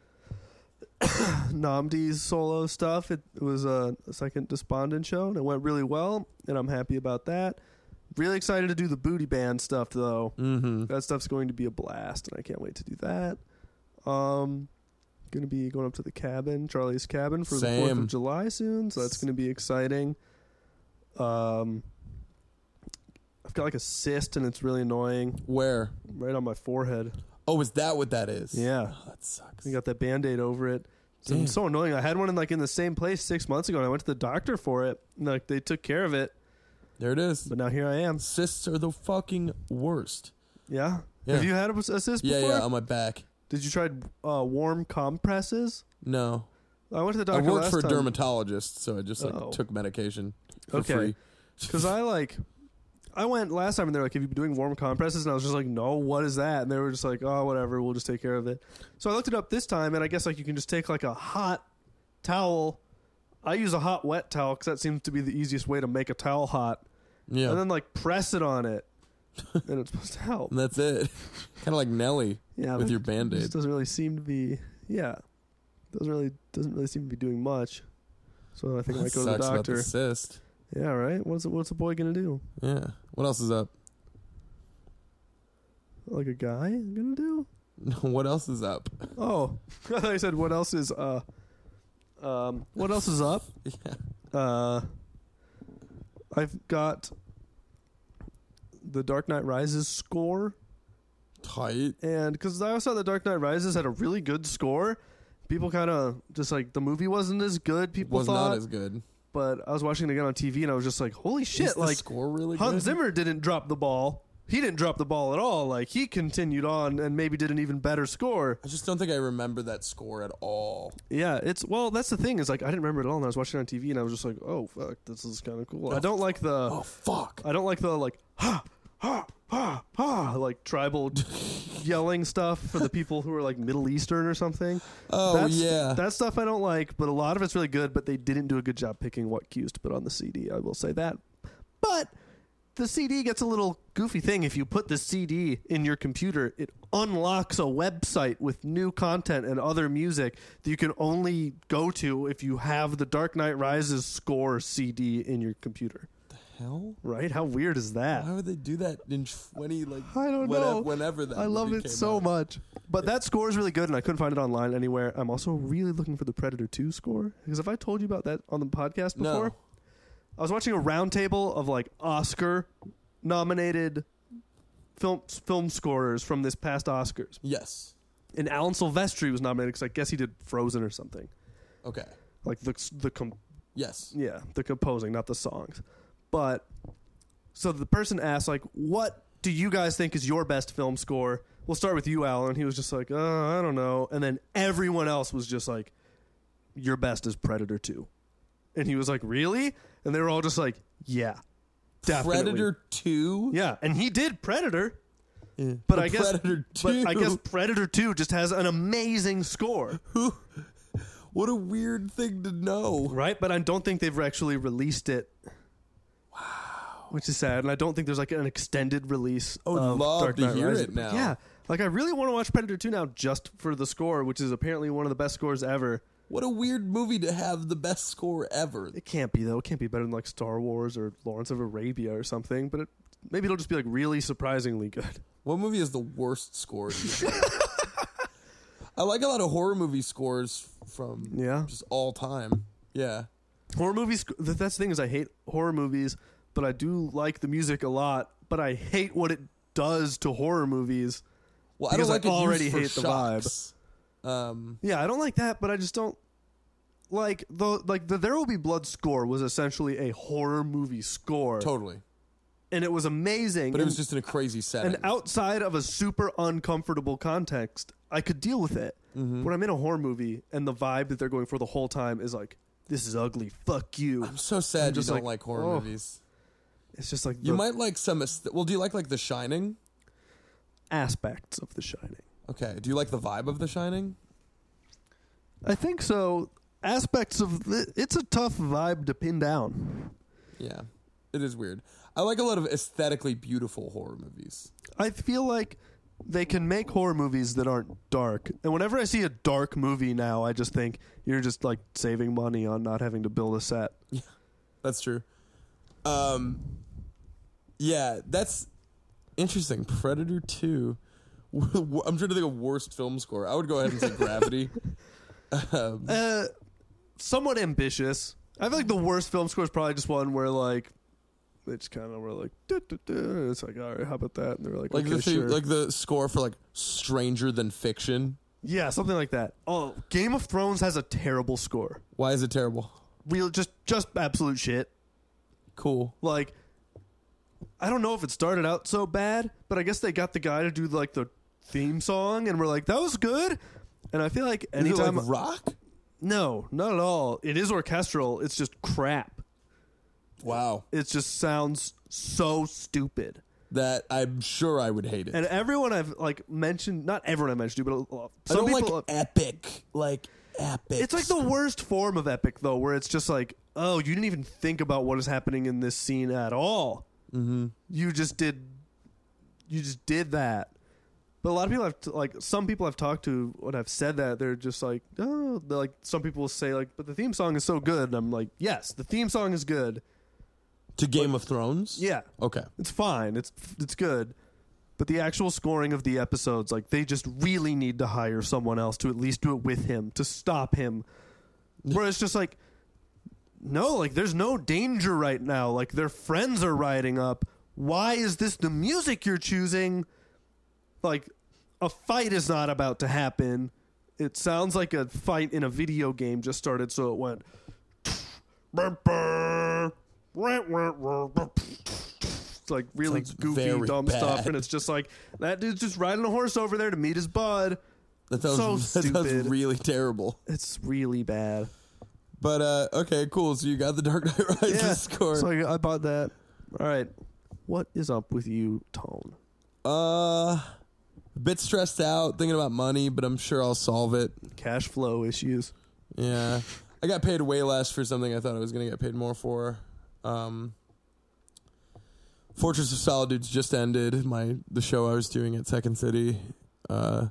Namdi's solo stuff. It, it was a, a second Despondent show, and it went really well, and I'm happy about that. Really excited to do the Booty Band stuff, though. Mm-hmm. That stuff's going to be a blast, and I can't wait to do that. Um, going to be going up to the cabin, Charlie's cabin, for the fourth Same. of July soon, so that's going to be exciting. Um, I've got like a cyst, and it's really annoying, Where? right on my forehead. Oh, is that what that is? Yeah, Oh, that sucks. I got that Band-Aid over it. So Damn. it's so annoying. I had one in like in the same place six months ago, and I went to the doctor for it. And, like they took care of it, There it is. but now here I am. Cysts are the fucking worst. Yeah. Yeah. Have you had a, a cyst Yeah, before? yeah, on my back. Did you try uh, warm compresses? No. I went to the I doctor worked last for a time. dermatologist, so I just like Oh. took medication for Okay. free. Because I like, I went last time and they're like, "Have you been doing warm compresses?" And I was just like, "No, what is that?" And they were just like, "Oh, whatever, we'll just take care of it." So I looked it up this time, and I guess like you can just take like a hot towel. I use a hot wet towel because that seems to be the easiest way to make a towel hot, Yeah. and then like press it on it, and it's supposed to help. And that's it. Kind of like Nelly Yeah, with but your it Band-Aid. just doesn't really seem to be. Yeah, doesn't really doesn't really seem to be doing much. So I think I That might go to the sucks about doctor. the cyst. Yeah, right. What's a, what's a boy gonna do? Yeah. What else is up? Like a guy gonna do? What else is up? Oh, I thought you said what else is uh, um, what else is up? Yeah. Uh, I've got the Dark Knight Rises score. Tight. And because I also thought the Dark Knight Rises had a really good score. People kind of just like the movie wasn't as good. People Was thought not as good. But I was watching it again on T V and I was just like, holy shit! Is the like score really Hans good? Zimmer didn't drop the ball. He didn't drop the ball at all. Like he continued on and maybe did an even better score. I just don't think I remember that score at all. Yeah, it's well. That's the thing is like I didn't remember it at all. And I was watching it on T V and I was just like, oh fuck, this is kind of cool. Oh, I don't like the. Oh fuck! I don't like the like ha ha ha ha like tribal yelling stuff for the people who are like Middle Eastern or something. Oh That's, yeah, that stuff I don't like. But a lot of it's really good. But they didn't do a good job picking what cues to put on the C D. I will say that. But the C D gets a little goofy thing. If you put the C D in your computer, it unlocks a website with new content and other music that you can only go to if you have the Dark Knight Rises score C D in your computer. hell? Right? How weird is that? Why would they do that in twenty like? I don't whenever, know. Whenever that. I love movie it came so out. much. But that score is really good, and I couldn't find it online anywhere. I'm also really looking for the Predator two score. Because have I told you about that on the podcast before? No. I was watching a roundtable of like Oscar nominated film film scorers from this past Oscars. Yes. And Alan Silvestri was nominated because I guess he did Frozen or something. Okay. Like the the com- Yes. yeah, the composing, not the songs. But so the person asked like, what do you guys think is your best film score? We'll start with you, Alan. He was just like, oh, I don't know. And then everyone else was just like, your best is Predator two. And he was like, really? And they were all just like, yeah, definitely. Predator two. Yeah, and he did Predator. Yeah. But The I guess Predator but two. I guess Predator two just has an amazing score. Who? What a weird thing to know. Right? But I don't think they've actually released it. Wow. Which is sad. And I don't think there's like an extended release I would of love Dark to Knight hear Rises. it now. Yeah. Like I really want to watch Predator two now just for the score, which is apparently one of the best scores ever. What a weird movie to have the best score ever. It can't be though. It can't be better than like Star Wars or Lawrence of Arabia or something, but it, maybe it'll just be like really surprisingly good. What movie is the worst score? Do you think? I like a lot of horror movie scores from Yeah. just all time. Yeah. Horror movies, th- that's the thing is I hate horror movies, but I do like the music a lot, but I hate what it does to horror movies. Well, I Because don't I like it already used for hate the vibe. shocks. Um, Yeah, I don't like that, but I just don't like the like the There Will Be Blood score was essentially a horror movie score, totally. and it was amazing. But it and, was just in a crazy setting. and outside of a super uncomfortable context, I could deal with it. Mm-hmm. When I'm in a horror movie and the vibe that they're going for the whole time is like, "This is ugly, fuck you." I'm so sad I'm just you don't like, like, horror oh. movies. It's just like You the might like some. Est- well, do you like like The Shining? aspects of The Shining. Okay. Do you like the vibe of The Shining? I think so. Aspects of the, it's a tough vibe to pin down. Yeah, it is weird. I like a lot of aesthetically beautiful horror movies. I feel like they can make horror movies that aren't dark. And whenever I see a dark movie now, I just think you're just like saving money on not having to build a set. That's true. Um, yeah, that's interesting. Predator two. I'm trying to think of worst film score. I would go ahead and say Gravity. um, Uh, somewhat ambitious. I feel like the worst film score is probably just one where like they just kind of were like, duh, duh, duh. It's like, all right, how about that? And they were like, like okay, the thing, sure. like the score for like Stranger Than Fiction. Yeah, something like that. Oh, Game of Thrones has a terrible score. Why is it terrible? Real, just just absolute shit. Cool. Like, I don't know if it started out so bad, but I guess they got the guy to do like the theme song, and we're like, that was good. And I feel like Is it anytime, like rock? no, not at all. It is orchestral. It's just crap. Wow. It just sounds so stupid. That I'm sure I would hate it. And everyone I've like mentioned, not everyone I mentioned, but a- I some don't people. like epic. Like epic. It's like the worst form of epic, though, where it's just like, oh, you didn't even think about what is happening in this scene at all. Mm-hmm. You just did, you just did that. But a lot of people have, t- like, some people I've talked to when I've said that, they're just like, oh, they're like, some people will say, like, but the theme song is so good. And I'm like, yes, the theme song is good. To Game of Thrones? Yeah. Okay. It's fine. It's it's good. But the actual scoring of the episodes, like, they just really need to hire someone else to at least do it with him, to stop him. Where it's just like, no, like, there's no danger right now. Like, their friends are riding up. why is this the music you're choosing? Like, a fight is not about to happen. It sounds like a fight in a video game just started, so it went. It's like really Sounds goofy, dumb bad. stuff, and it's just like that dude's just riding a horse over there to meet his bud. That sounds, So that sounds stupid. really terrible. It's really bad. But uh, okay, cool. So you got the Dark Knight Rises Yeah, score. so I, I bought that. All right, what is up with you, Tone? Uh, a bit stressed out, thinking about money, but I'm sure I'll solve it. Cash flow issues. Yeah, I got paid way less for something I thought I was going to get paid more for. Um, Fortress of Solitude's just ended. My the show I was doing at Second City. Uh,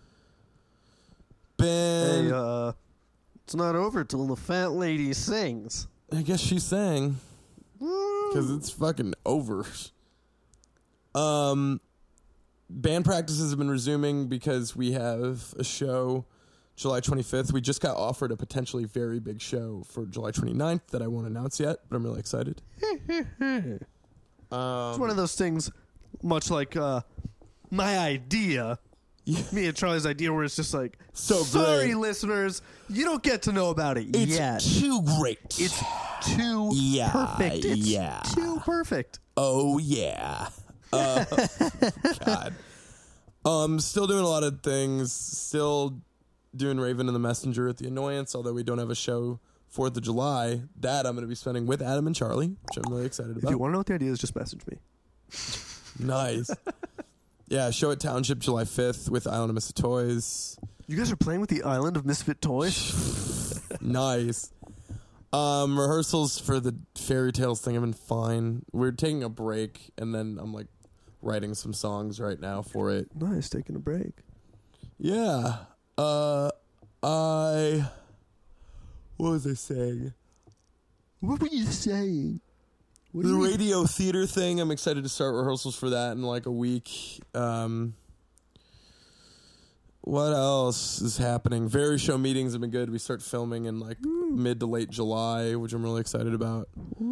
been, Hey, uh, it's not over till the fat lady sings. I guess she sang because it's fucking over. Um, band practices have been resuming because we have a show July twenty-fifth. We just got offered a potentially very big show for July twenty-ninth that I won't announce yet, but I'm really excited. um, It's one of those things, much like uh, my idea, yeah, me and Charlie's idea, where it's just like, So sorry, great. listeners, you don't get to know about it it's yet. too great. It's too Yeah, perfect. It's yeah. too perfect. Oh yeah. Uh, God. Um, still doing a lot of things. Still doing Raven and the Messenger at the Annoyance, although we don't have a show fourth of July. That I'm going to be spending with Adam and Charlie, which I'm really excited If about. you want to know what the idea is, just message me. Nice. Yeah, show at Township July fifth with Island of Misfit Toys. You guys are playing with the Island of Misfit Toys? Nice. Um, rehearsals for the Fairy Tales thing have been fine. We're taking a break, and then I'm like writing some songs right now for it. Nice, taking a break. Yeah. Uh, I. What was I saying? What were you saying? What do The you mean? radio theater thing. I'm excited to start rehearsals for that in like a week. Um, what else is happening? Very show meetings have been good. We start filming in like mid to late July, which I'm really excited about.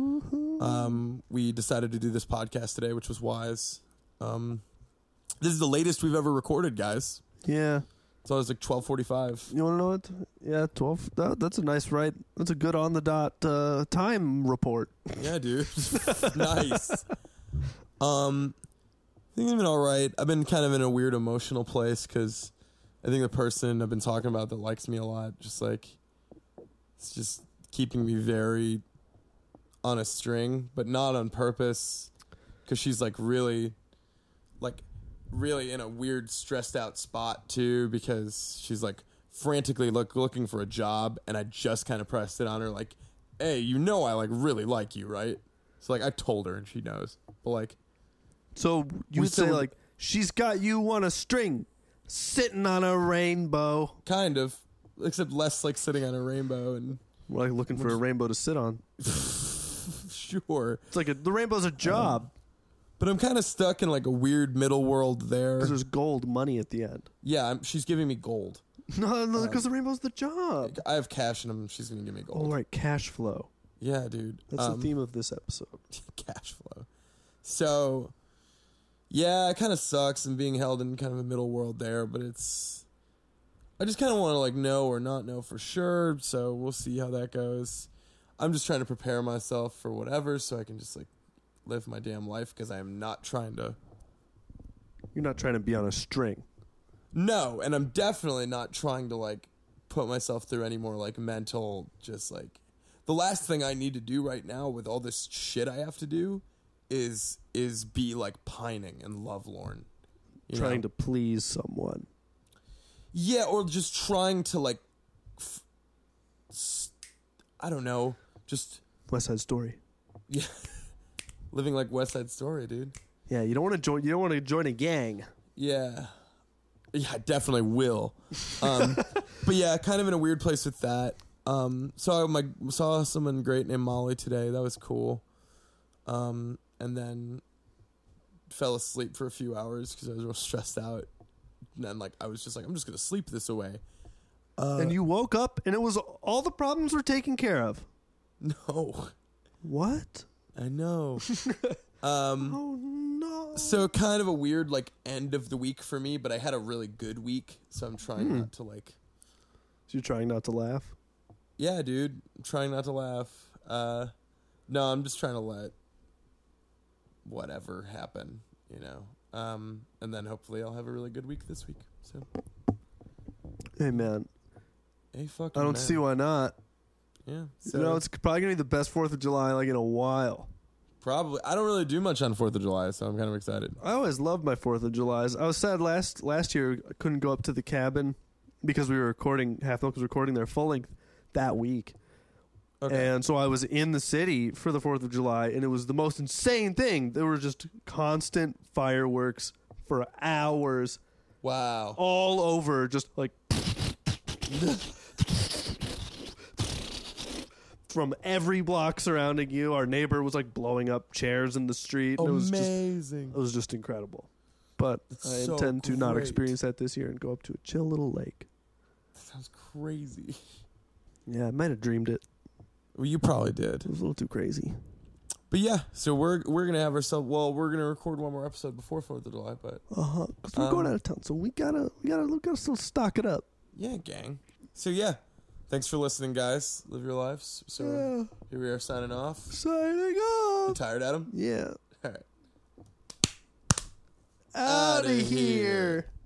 Um, we decided to do this podcast today, which was wise. Um, this is the latest we've ever recorded, guys. Yeah. So it was like twelve forty-five. You want to know what? Yeah, twelve. That, that's a nice right. That's a good on the dot uh, time report. Yeah, dude. Nice. Um, I think I've been all right. I've been kind of in a weird emotional place because I think the person I've been talking about that likes me a lot, just like, it's just keeping me very on a string, but not on purpose, because she's like really, like, really in a weird, stressed out spot too, because she's like frantically look looking for a job, and I just kind of pressed it on her, like, hey, you know I like really like you, right? So like I told her and she knows, but like, So you We would say still- like, she's got you on a string, sitting on a rainbow. kind of, except less like sitting on a rainbow and We're like looking for a rainbow to sit on. sure, It's like a, the rainbow's a job but I'm kind of stuck in like a weird middle world there. because there's gold money at the end. Yeah, I'm, she's giving me gold. No, no, because the rainbow's the job. I have cash in them. She's gonna give me gold. All right, cash flow. Yeah, dude. That's Um, the theme of this episode. cash flow. So, yeah, it kind of sucks and being held in kind of a middle world there, but it's, I just kind of want to like know or not know for sure. So we'll see how that goes. I'm just trying to prepare myself for whatever, so I can just like live my damn life, because I am not trying to. You're not trying to be on a string. No, and I'm definitely not trying to like put myself through any more like mental, just like, the last thing I need to do right now with all this shit I have to do is is be like pining and lovelorn. You Trying know? to please someone. Yeah, or just trying to like f- s- I don't know, just West Side Story. yeah. Living like West Side Story, dude. Yeah, you don't want to join. You don't want to join a gang. Yeah. Yeah, I definitely will. Um, but yeah, kind of in a weird place with that. Um, saw my saw someone great named Molly today. That was cool. Um, and then fell asleep for a few hours because I was real stressed out. And then like I was just like, I'm just gonna sleep this away. Uh, And you woke up, and it was all the problems were taken care of. no, What? I know. Um, Oh no. so kind of a weird like end of the week for me, but I had a really good week, so I'm trying Hmm. not to like. So you're trying not to laugh? Yeah, dude, I'm trying not to laugh. Uh, no, I'm just trying to let whatever happen, you know. Um, and then hopefully I'll have a really good week this week. So, Hey man, hey, fucking. I don't man. see why not. Yeah, so You know, it's probably gonna be the best Fourth of July like in a while. probably. I don't really do much on Fourth of July, so I'm kind of excited. I always loved my Fourth of July's. I was sad last last year I couldn't go up to the cabin because we were recording. Half Milk was recording their full length that week, Okay. and so I was in the city for the Fourth of July, and it was the most insane thing. There were just constant fireworks for hours, Wow. all over, just like from every block surrounding you. Our neighbor was like blowing up chairs in the street. And it was just Amazing. It was just incredible. But That's I so intend to not great. experience that this year and go up to a chill little lake. That sounds crazy. Yeah, I might have dreamed it. Well, you probably did. It was a little too crazy. But yeah, so we're we're gonna have ourselves. Well, we're gonna record one more episode before Fourth of July. But Uh huh. Because we're Um, going out of town, so we gotta we gotta we gotta still stock it up. yeah, gang. So yeah, thanks for listening, guys. Live your lives. So Yeah. here we are signing off. Signing You off. tired, Adam? Yeah. All right. Out Outta of here. here.